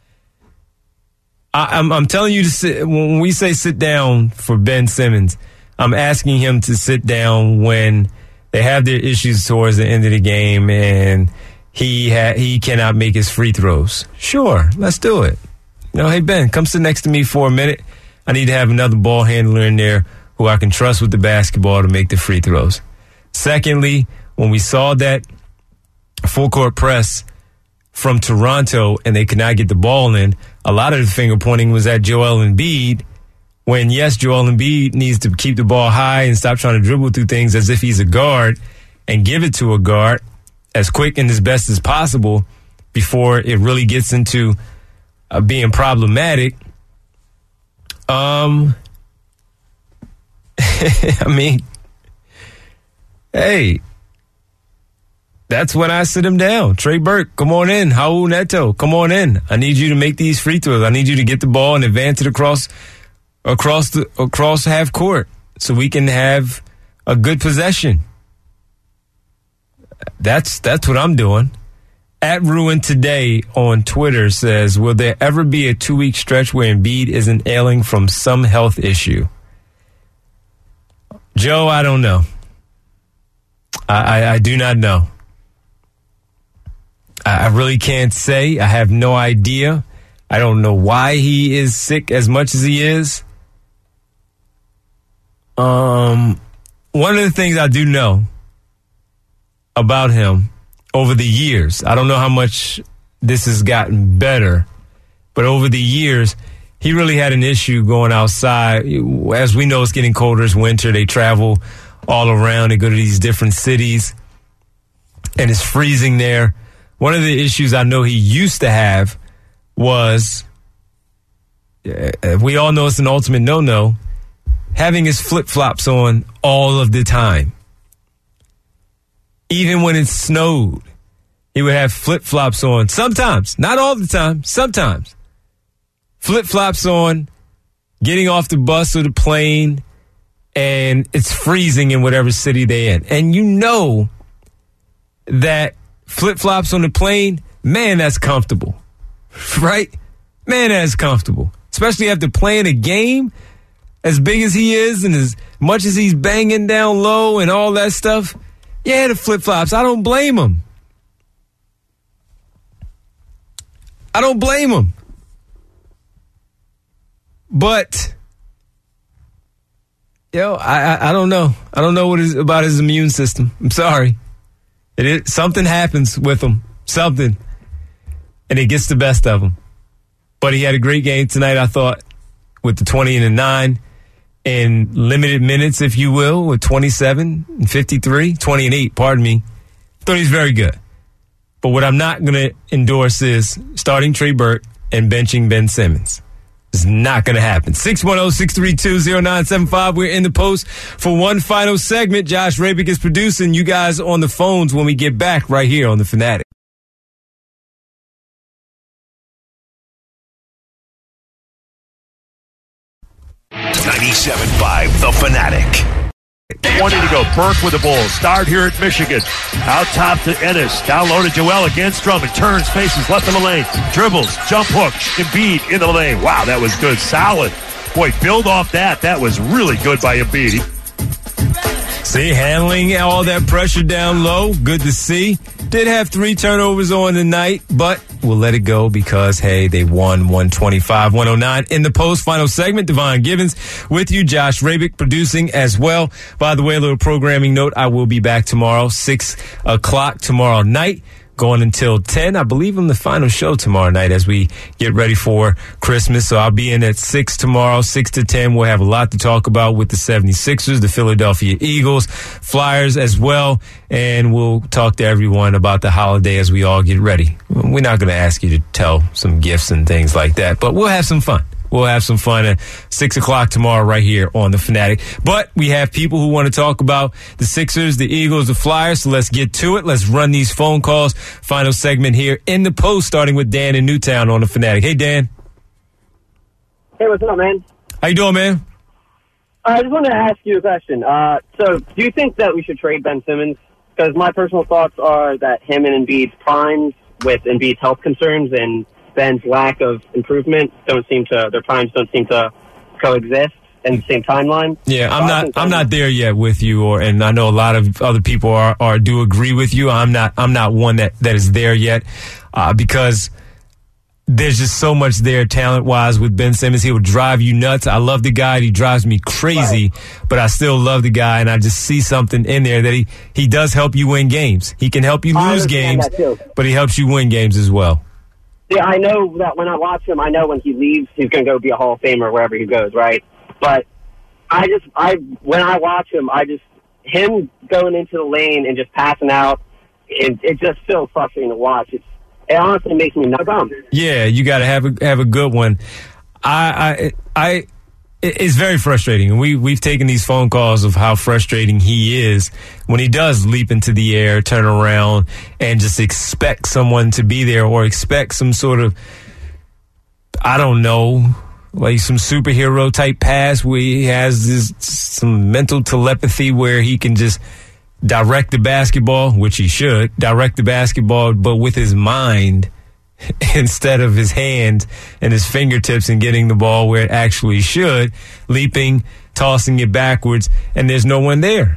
I, I'm I'm telling you to sit when we say sit down for Ben Simmons, I'm asking him to sit down when they have their issues towards the end of the game, and he ha- he cannot make his free throws. Sure, let's do it. You know, hey, Ben, come sit next to me for a minute. I need to have another ball handler in there who I can trust with the basketball to make the free throws. Secondly, when we saw that full court press from Toronto and they could not get the ball in, a lot of the finger pointing was at Joel Embiid. When, yes, Joel Embiid needs to keep the ball high and stop trying to dribble through things as if he's a guard and give it to a guard as quick and as best as possible before it really gets into uh, being problematic. Um, I mean, hey, that's when I sit him down. Trey Burke, come on in. Raul Neto, come on in. I need you to make these free throws. I need you to get the ball and advance it across across the across half court so we can have a good possession. That's that's what I'm doing. At Ruin Today on Twitter says, will there ever be a two-week stretch where Embiid isn't ailing from some health issue? Joe, I don't know. I, I, I do not know. I, I really can't say. I have no idea. I don't know why he is sick as much as he is. Um, one of the things I do know about him over the years, I don't know how much this has gotten better, but over the years, he really had an issue going outside. As we know, it's getting colder. It's winter. They travel all around. They go to these different cities, and it's freezing there. One of the issues I know he used to have was, uh, we all know it's an ultimate no-no, having his flip-flops on all of the time. Even when it snowed, he would have flip-flops on. Sometimes, not all the time, sometimes. Flip-flops on, getting off the bus or the plane, and it's freezing in whatever city they're in. And you know that flip-flops on the plane, man, that's comfortable. Right? Man, that's comfortable. Especially after playing a game as big as he is and as much as he's banging down low and all that stuff. Yeah, the flip-flops, I don't blame him. I don't blame him. But, yo, I, I I don't know. I don't know what is about his immune system. I'm sorry. It is, something happens with him. Something. And it gets the best of him. But he had a great game tonight, I thought, with the twenty and the nine. In limited minutes, if you will, with twenty-seven and fifty-three, twenty and eight, pardon me. Thought he's very good. But what I'm not going to endorse is starting Trey Burke and benching Ben Simmons. It's not going to happen. six one zero, six three two, zero nine seven five. We're in the post for one final segment. Josh Rabick is producing. You guys on the phones when we get back right here on The Fanatic. ninety-seven point five The Fanatic. twenty to go. Burke with the ball. Start here at Michigan. Out top to Ennis. Down low to Joel against Drummond. Turns, faces left of the lane. Dribbles. Jump hook. Embiid in the lane. Wow, that was good. Solid. Boy, build off that. That was really good by Embiid. See, handling all that pressure down low. Good to see. Did have three turnovers on tonight, but we'll let it go because, hey, they won one twenty-five one oh nine. In the post final segment, Devon Givens with you. Josh Rabick producing as well. By the way, a little programming note. I will be back tomorrow, six o'clock tomorrow night. Going until ten. I believe I'm the final show tomorrow night as we get ready for Christmas. So I'll be in at six tomorrow, six to ten. We'll have a lot to talk about with the seventy-sixers, the Philadelphia Eagles, Flyers as well. And we'll talk to everyone about the holiday as we all get ready. We're not going to ask you to tell some gifts and things like that, but we'll have some fun. We'll have some fun at six o'clock tomorrow right here on The Fanatic. But we have people who want to talk about the Sixers, the Eagles, the Flyers. So let's get to it. Let's run these phone calls. Final segment here in the post, starting with Dan in Newtown on The Fanatic. Hey, Dan. Hey, what's up, man? How you doing, man? I just wanted to ask you a question. Uh, so do you think that we should trade Ben Simmons? Because my personal thoughts are that him and Embiid's primes with Embiid's health concerns and Ben's lack of improvement don't seem to, their primes don't seem to coexist in the same timeline. Yeah, I'm not I'm not there yet with you, or and I know a lot of other people are, are do agree with you. I'm not I'm not one that, that is there yet uh, because there's just so much there talent-wise with Ben Simmons. He will drive you nuts. I love the guy. He drives me crazy, right. But I still love the guy, and I just see something in there that he, he does help you win games. He can help you lose games, but he helps you win games as well. Yeah, I know that when I watch him, I know when he leaves, he's going to go be a Hall of Famer wherever he goes, right? But I just, I when I watch him, I just, him going into the lane and just passing out, it, it just feels frustrating to watch. It's, it honestly makes me no dumb. Yeah, you got to have a have a good one. I, I, I, it's very frustrating. We we've taken these phone calls of how frustrating he is when he does leap into the air, turn around, and just expect someone to be there, or expect some sort of, I don't know, like some superhero type pass where he has this some mental telepathy where he can just direct the basketball, which he should direct the basketball, but with his mind instead of his hands and his fingertips, and getting the ball where it actually should, leaping, tossing it backwards, and there's no one there.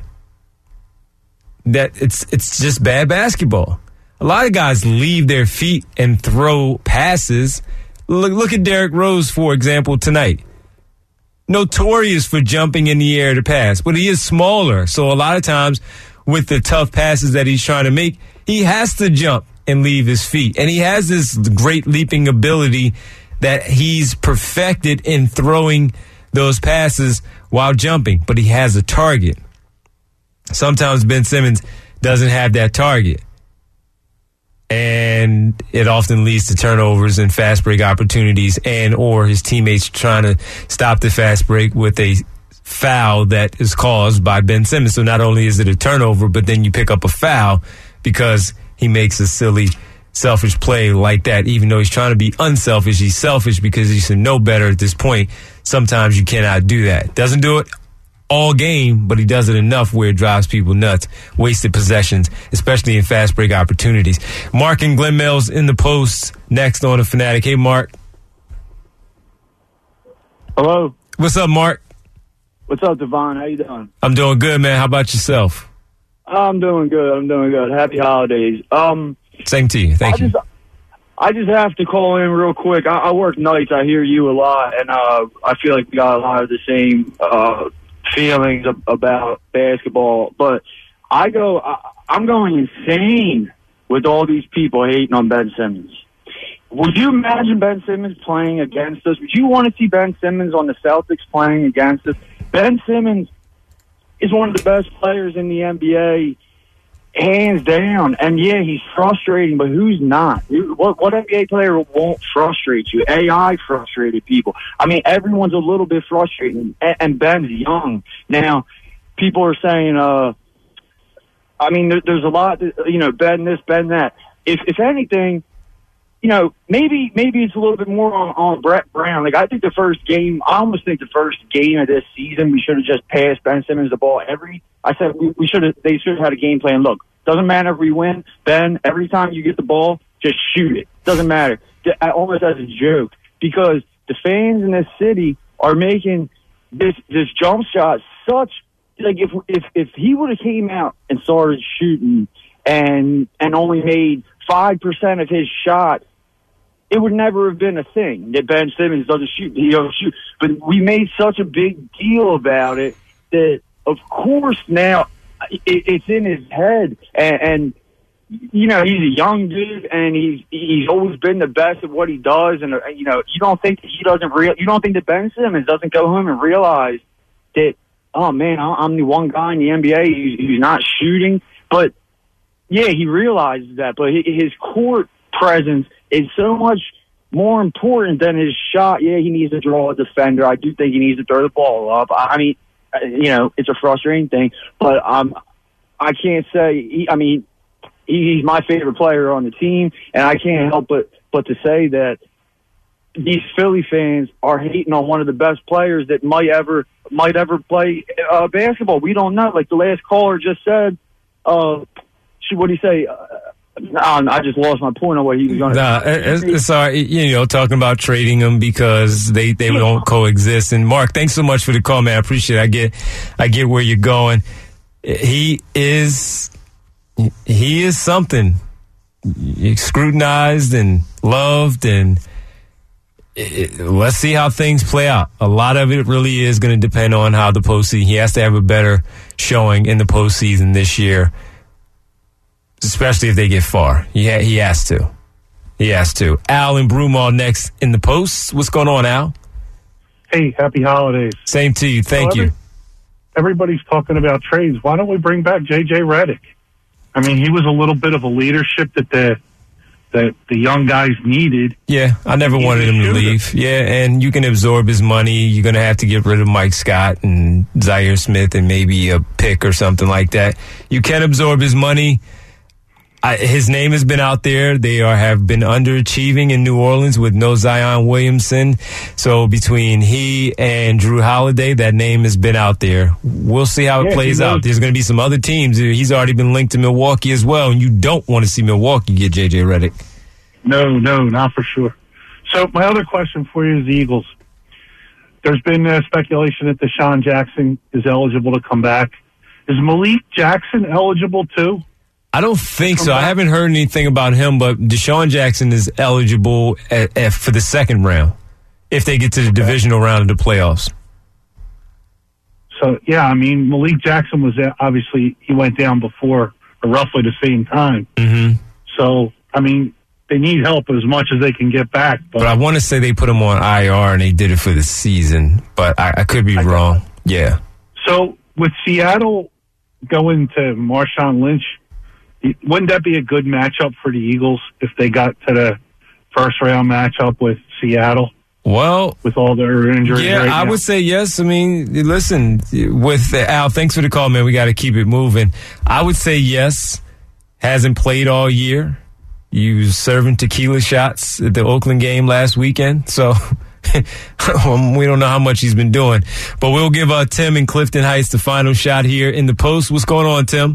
That it's it's just bad basketball. A lot of guys leave their feet and throw passes. Look, look at Derrick Rose, for example, tonight. Notorious for jumping in the air to pass, but he is smaller. So a lot of times with the tough passes that he's trying to make, he has to jump and leave his feet. And he has this great leaping ability that he's perfected in throwing those passes while jumping, but he has a target. Sometimes Ben Simmons doesn't have that target. And it often leads to turnovers and fast break opportunities, and or his teammates trying to stop the fast break with a foul that is caused by Ben Simmons. So not only is it a turnover, but then you pick up a foul because he makes a silly, selfish play like that. Even though he's trying to be unselfish, he's selfish because he should know better at this point. Sometimes you cannot do that. Doesn't do it all game, but he does it enough where it drives people nuts. Wasted possessions, especially in fast break opportunities. Mark and Glen Mills in the post next on The Fanatic. Hey, Mark. Hello. What's up, Mark? What's up, Devon? How you doing? I'm doing good, man. How about yourself? I'm doing good. I'm doing good. Happy holidays. Um, Same to you. Thank I you. Just, I just have to call in real quick. I, I work nights. I hear you a lot, and uh, I feel like we got a lot of the same uh, feelings ab- about basketball. But I go, I, I'm going insane with all these people hating on Ben Simmons. Would you imagine Ben Simmons playing against us? Would you want to see Ben Simmons on the Celtics playing against us? Ben Simmons is one of the best players in the N B A, hands down. And, yeah, he's frustrating, but who's not? What, what N B A player won't frustrate you? A I frustrated people. I mean, everyone's a little bit frustrated, and, and Ben's young. Now, people are saying, uh, I mean, there, there's a lot, you know, Ben this, Ben that. If, if anything, you know, maybe maybe it's a little bit more on, on Brett Brown. Like, I think the first game, I almost think the first game of this season, we should have just passed Ben Simmons the ball every. I said we, we should have. They should have had a game plan. Look, doesn't matter if we win, Ben. Every time you get the ball, just shoot it. Doesn't matter. Almost as a joke, because the fans in this city are making this this jump shot such like if if if he would have came out and started shooting and and only made five percent of his shot, it would never have been a thing that Ben Simmons doesn't shoot. He doesn't shoot. But we made such a big deal about it that, of course, now it, it's in his head. And, and, you know, he's a young dude, and he's he's always been the best at what he does. And, you know, you don't think that he doesn't real. You don't think that Ben Simmons doesn't go home and realize that, oh, man, I'm the one guy in the N B A who's, who's not shooting. But, yeah, he realizes that. But his court presence is so much more important than his shot. Yeah, he needs to draw a defender. I do think he needs to throw the ball up. I mean, you know, it's a frustrating thing, but um, I can't say. He, I mean, he, he's my favorite player on the team, and I can't help but but to say that these Philly fans are hating on one of the best players that might ever might ever play uh, basketball. We don't know. Like the last caller just said. Uh, what do you say? Uh, I just lost my point on what he was going to nah, say. Sorry, you know, talking about trading them because they, they don't coexist. And Mark, thanks so much for the call, man. I appreciate it. I get, I get where you're going. He is, he is something scrutinized and loved, and it, let's see how things play out. A lot of it really is going to depend on how the postseason. He has to have a better showing in the postseason this year, especially if they get far. Yeah, he has to. He has to. Al and Broomall next in the post. What's going on, Al? Hey, happy holidays. Same to you. Thank so every, you. Everybody's talking about trades. Why don't we bring back J J Redick? I mean, he was a little bit of a leadership that the that the young guys needed. Yeah, I never he wanted him to leave. Yeah, and you can absorb his money. You're going to have to get rid of Mike Scott and Zaire Smith and maybe a pick or something like that. You can absorb his money. I, his name has been out there. They are have been underachieving in New Orleans with no Zion Williamson. So between he and Drew Holiday, that name has been out there. We'll see how it yeah, plays out. There's going to be some other teams. He's already been linked to Milwaukee as well, and you don't want to see Milwaukee get J J Redick. No, no, not for sure. So my other question for you is the Eagles. There's been uh, speculation that Deshaun Jackson is eligible to come back. Is Malik Jackson eligible too? I don't think so. I haven't heard anything about him, but Deshaun Jackson is eligible at, at, for the second round if they get to the okay. divisional round of the playoffs. So, yeah, I mean, Malik Jackson was obviously, he went down before, or roughly the same time. Mm-hmm. So, I mean, they need help as much as they can get back. But, but I want to say they put him on I R and they did it for the season, but I, I could be I wrong. Yeah. So with Seattle going to Marshawn Lynch, wouldn't that be a good matchup for the Eagles if they got to the first round matchup with Seattle? Well, with all their injuries, yeah, right I now? would say yes. I mean, listen, with Al, thanks for the call, man. We got to keep it moving. I would say yes. Hasn't played all year. You was serving tequila shots at the Oakland game last weekend, so we don't know how much he's been doing. But we'll give uh, Tim in Clifton Heights the final shot here in the post. What's going on, Tim?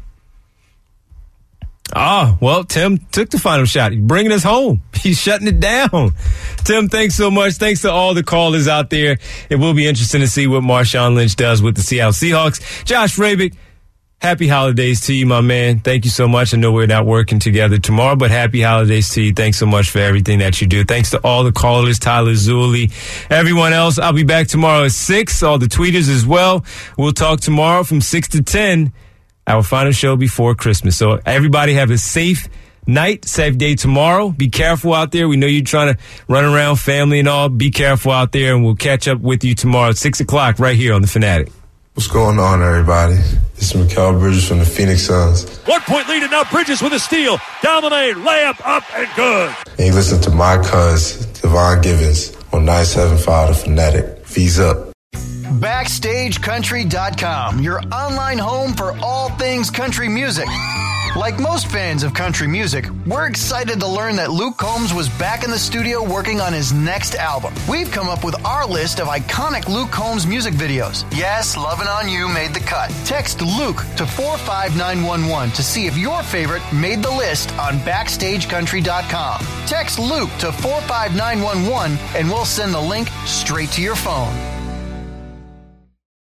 Ah, well, Tim took the final shot. He's bringing us home. He's shutting it down. Tim, thanks so much. Thanks to all the callers out there. It will be interesting to see what Marshawn Lynch does with the Seattle Seahawks. Josh Rabick, happy holidays to you, my man. Thank you so much. I know we're not working together tomorrow, but happy holidays to you. Thanks so much for everything that you do. Thanks to all the callers, Tyler Zuley, everyone else. I'll be back tomorrow at six, all the tweeters as well. We'll talk tomorrow from six to ten. Our final show before Christmas. So everybody have a safe night, safe day tomorrow. Be careful out there. We know you're trying to run around family and all. Be careful out there, and we'll catch up with you tomorrow at six o'clock right here on The Fanatic. What's going on, everybody? This is Mikal Bridges from the Phoenix Suns. One-point lead, and now Bridges with a steal. Down the lane, layup, up, and good. And you listen to my cuz, Devon Givens, on nine seven five The Fanatic. V's up. Backstage Country dot com, your online home for all things country music. Like most fans of country music, we're excited to learn that Luke Combs was back in the studio working on his next album. We've come up with our list of iconic Luke Combs music videos. Yes, Lovin' On You made the cut. Text Luke to four five nine one one to see if your favorite made the list on Backstage Country dot com. Text Luke to four five nine one one and we'll send the link straight to your phone.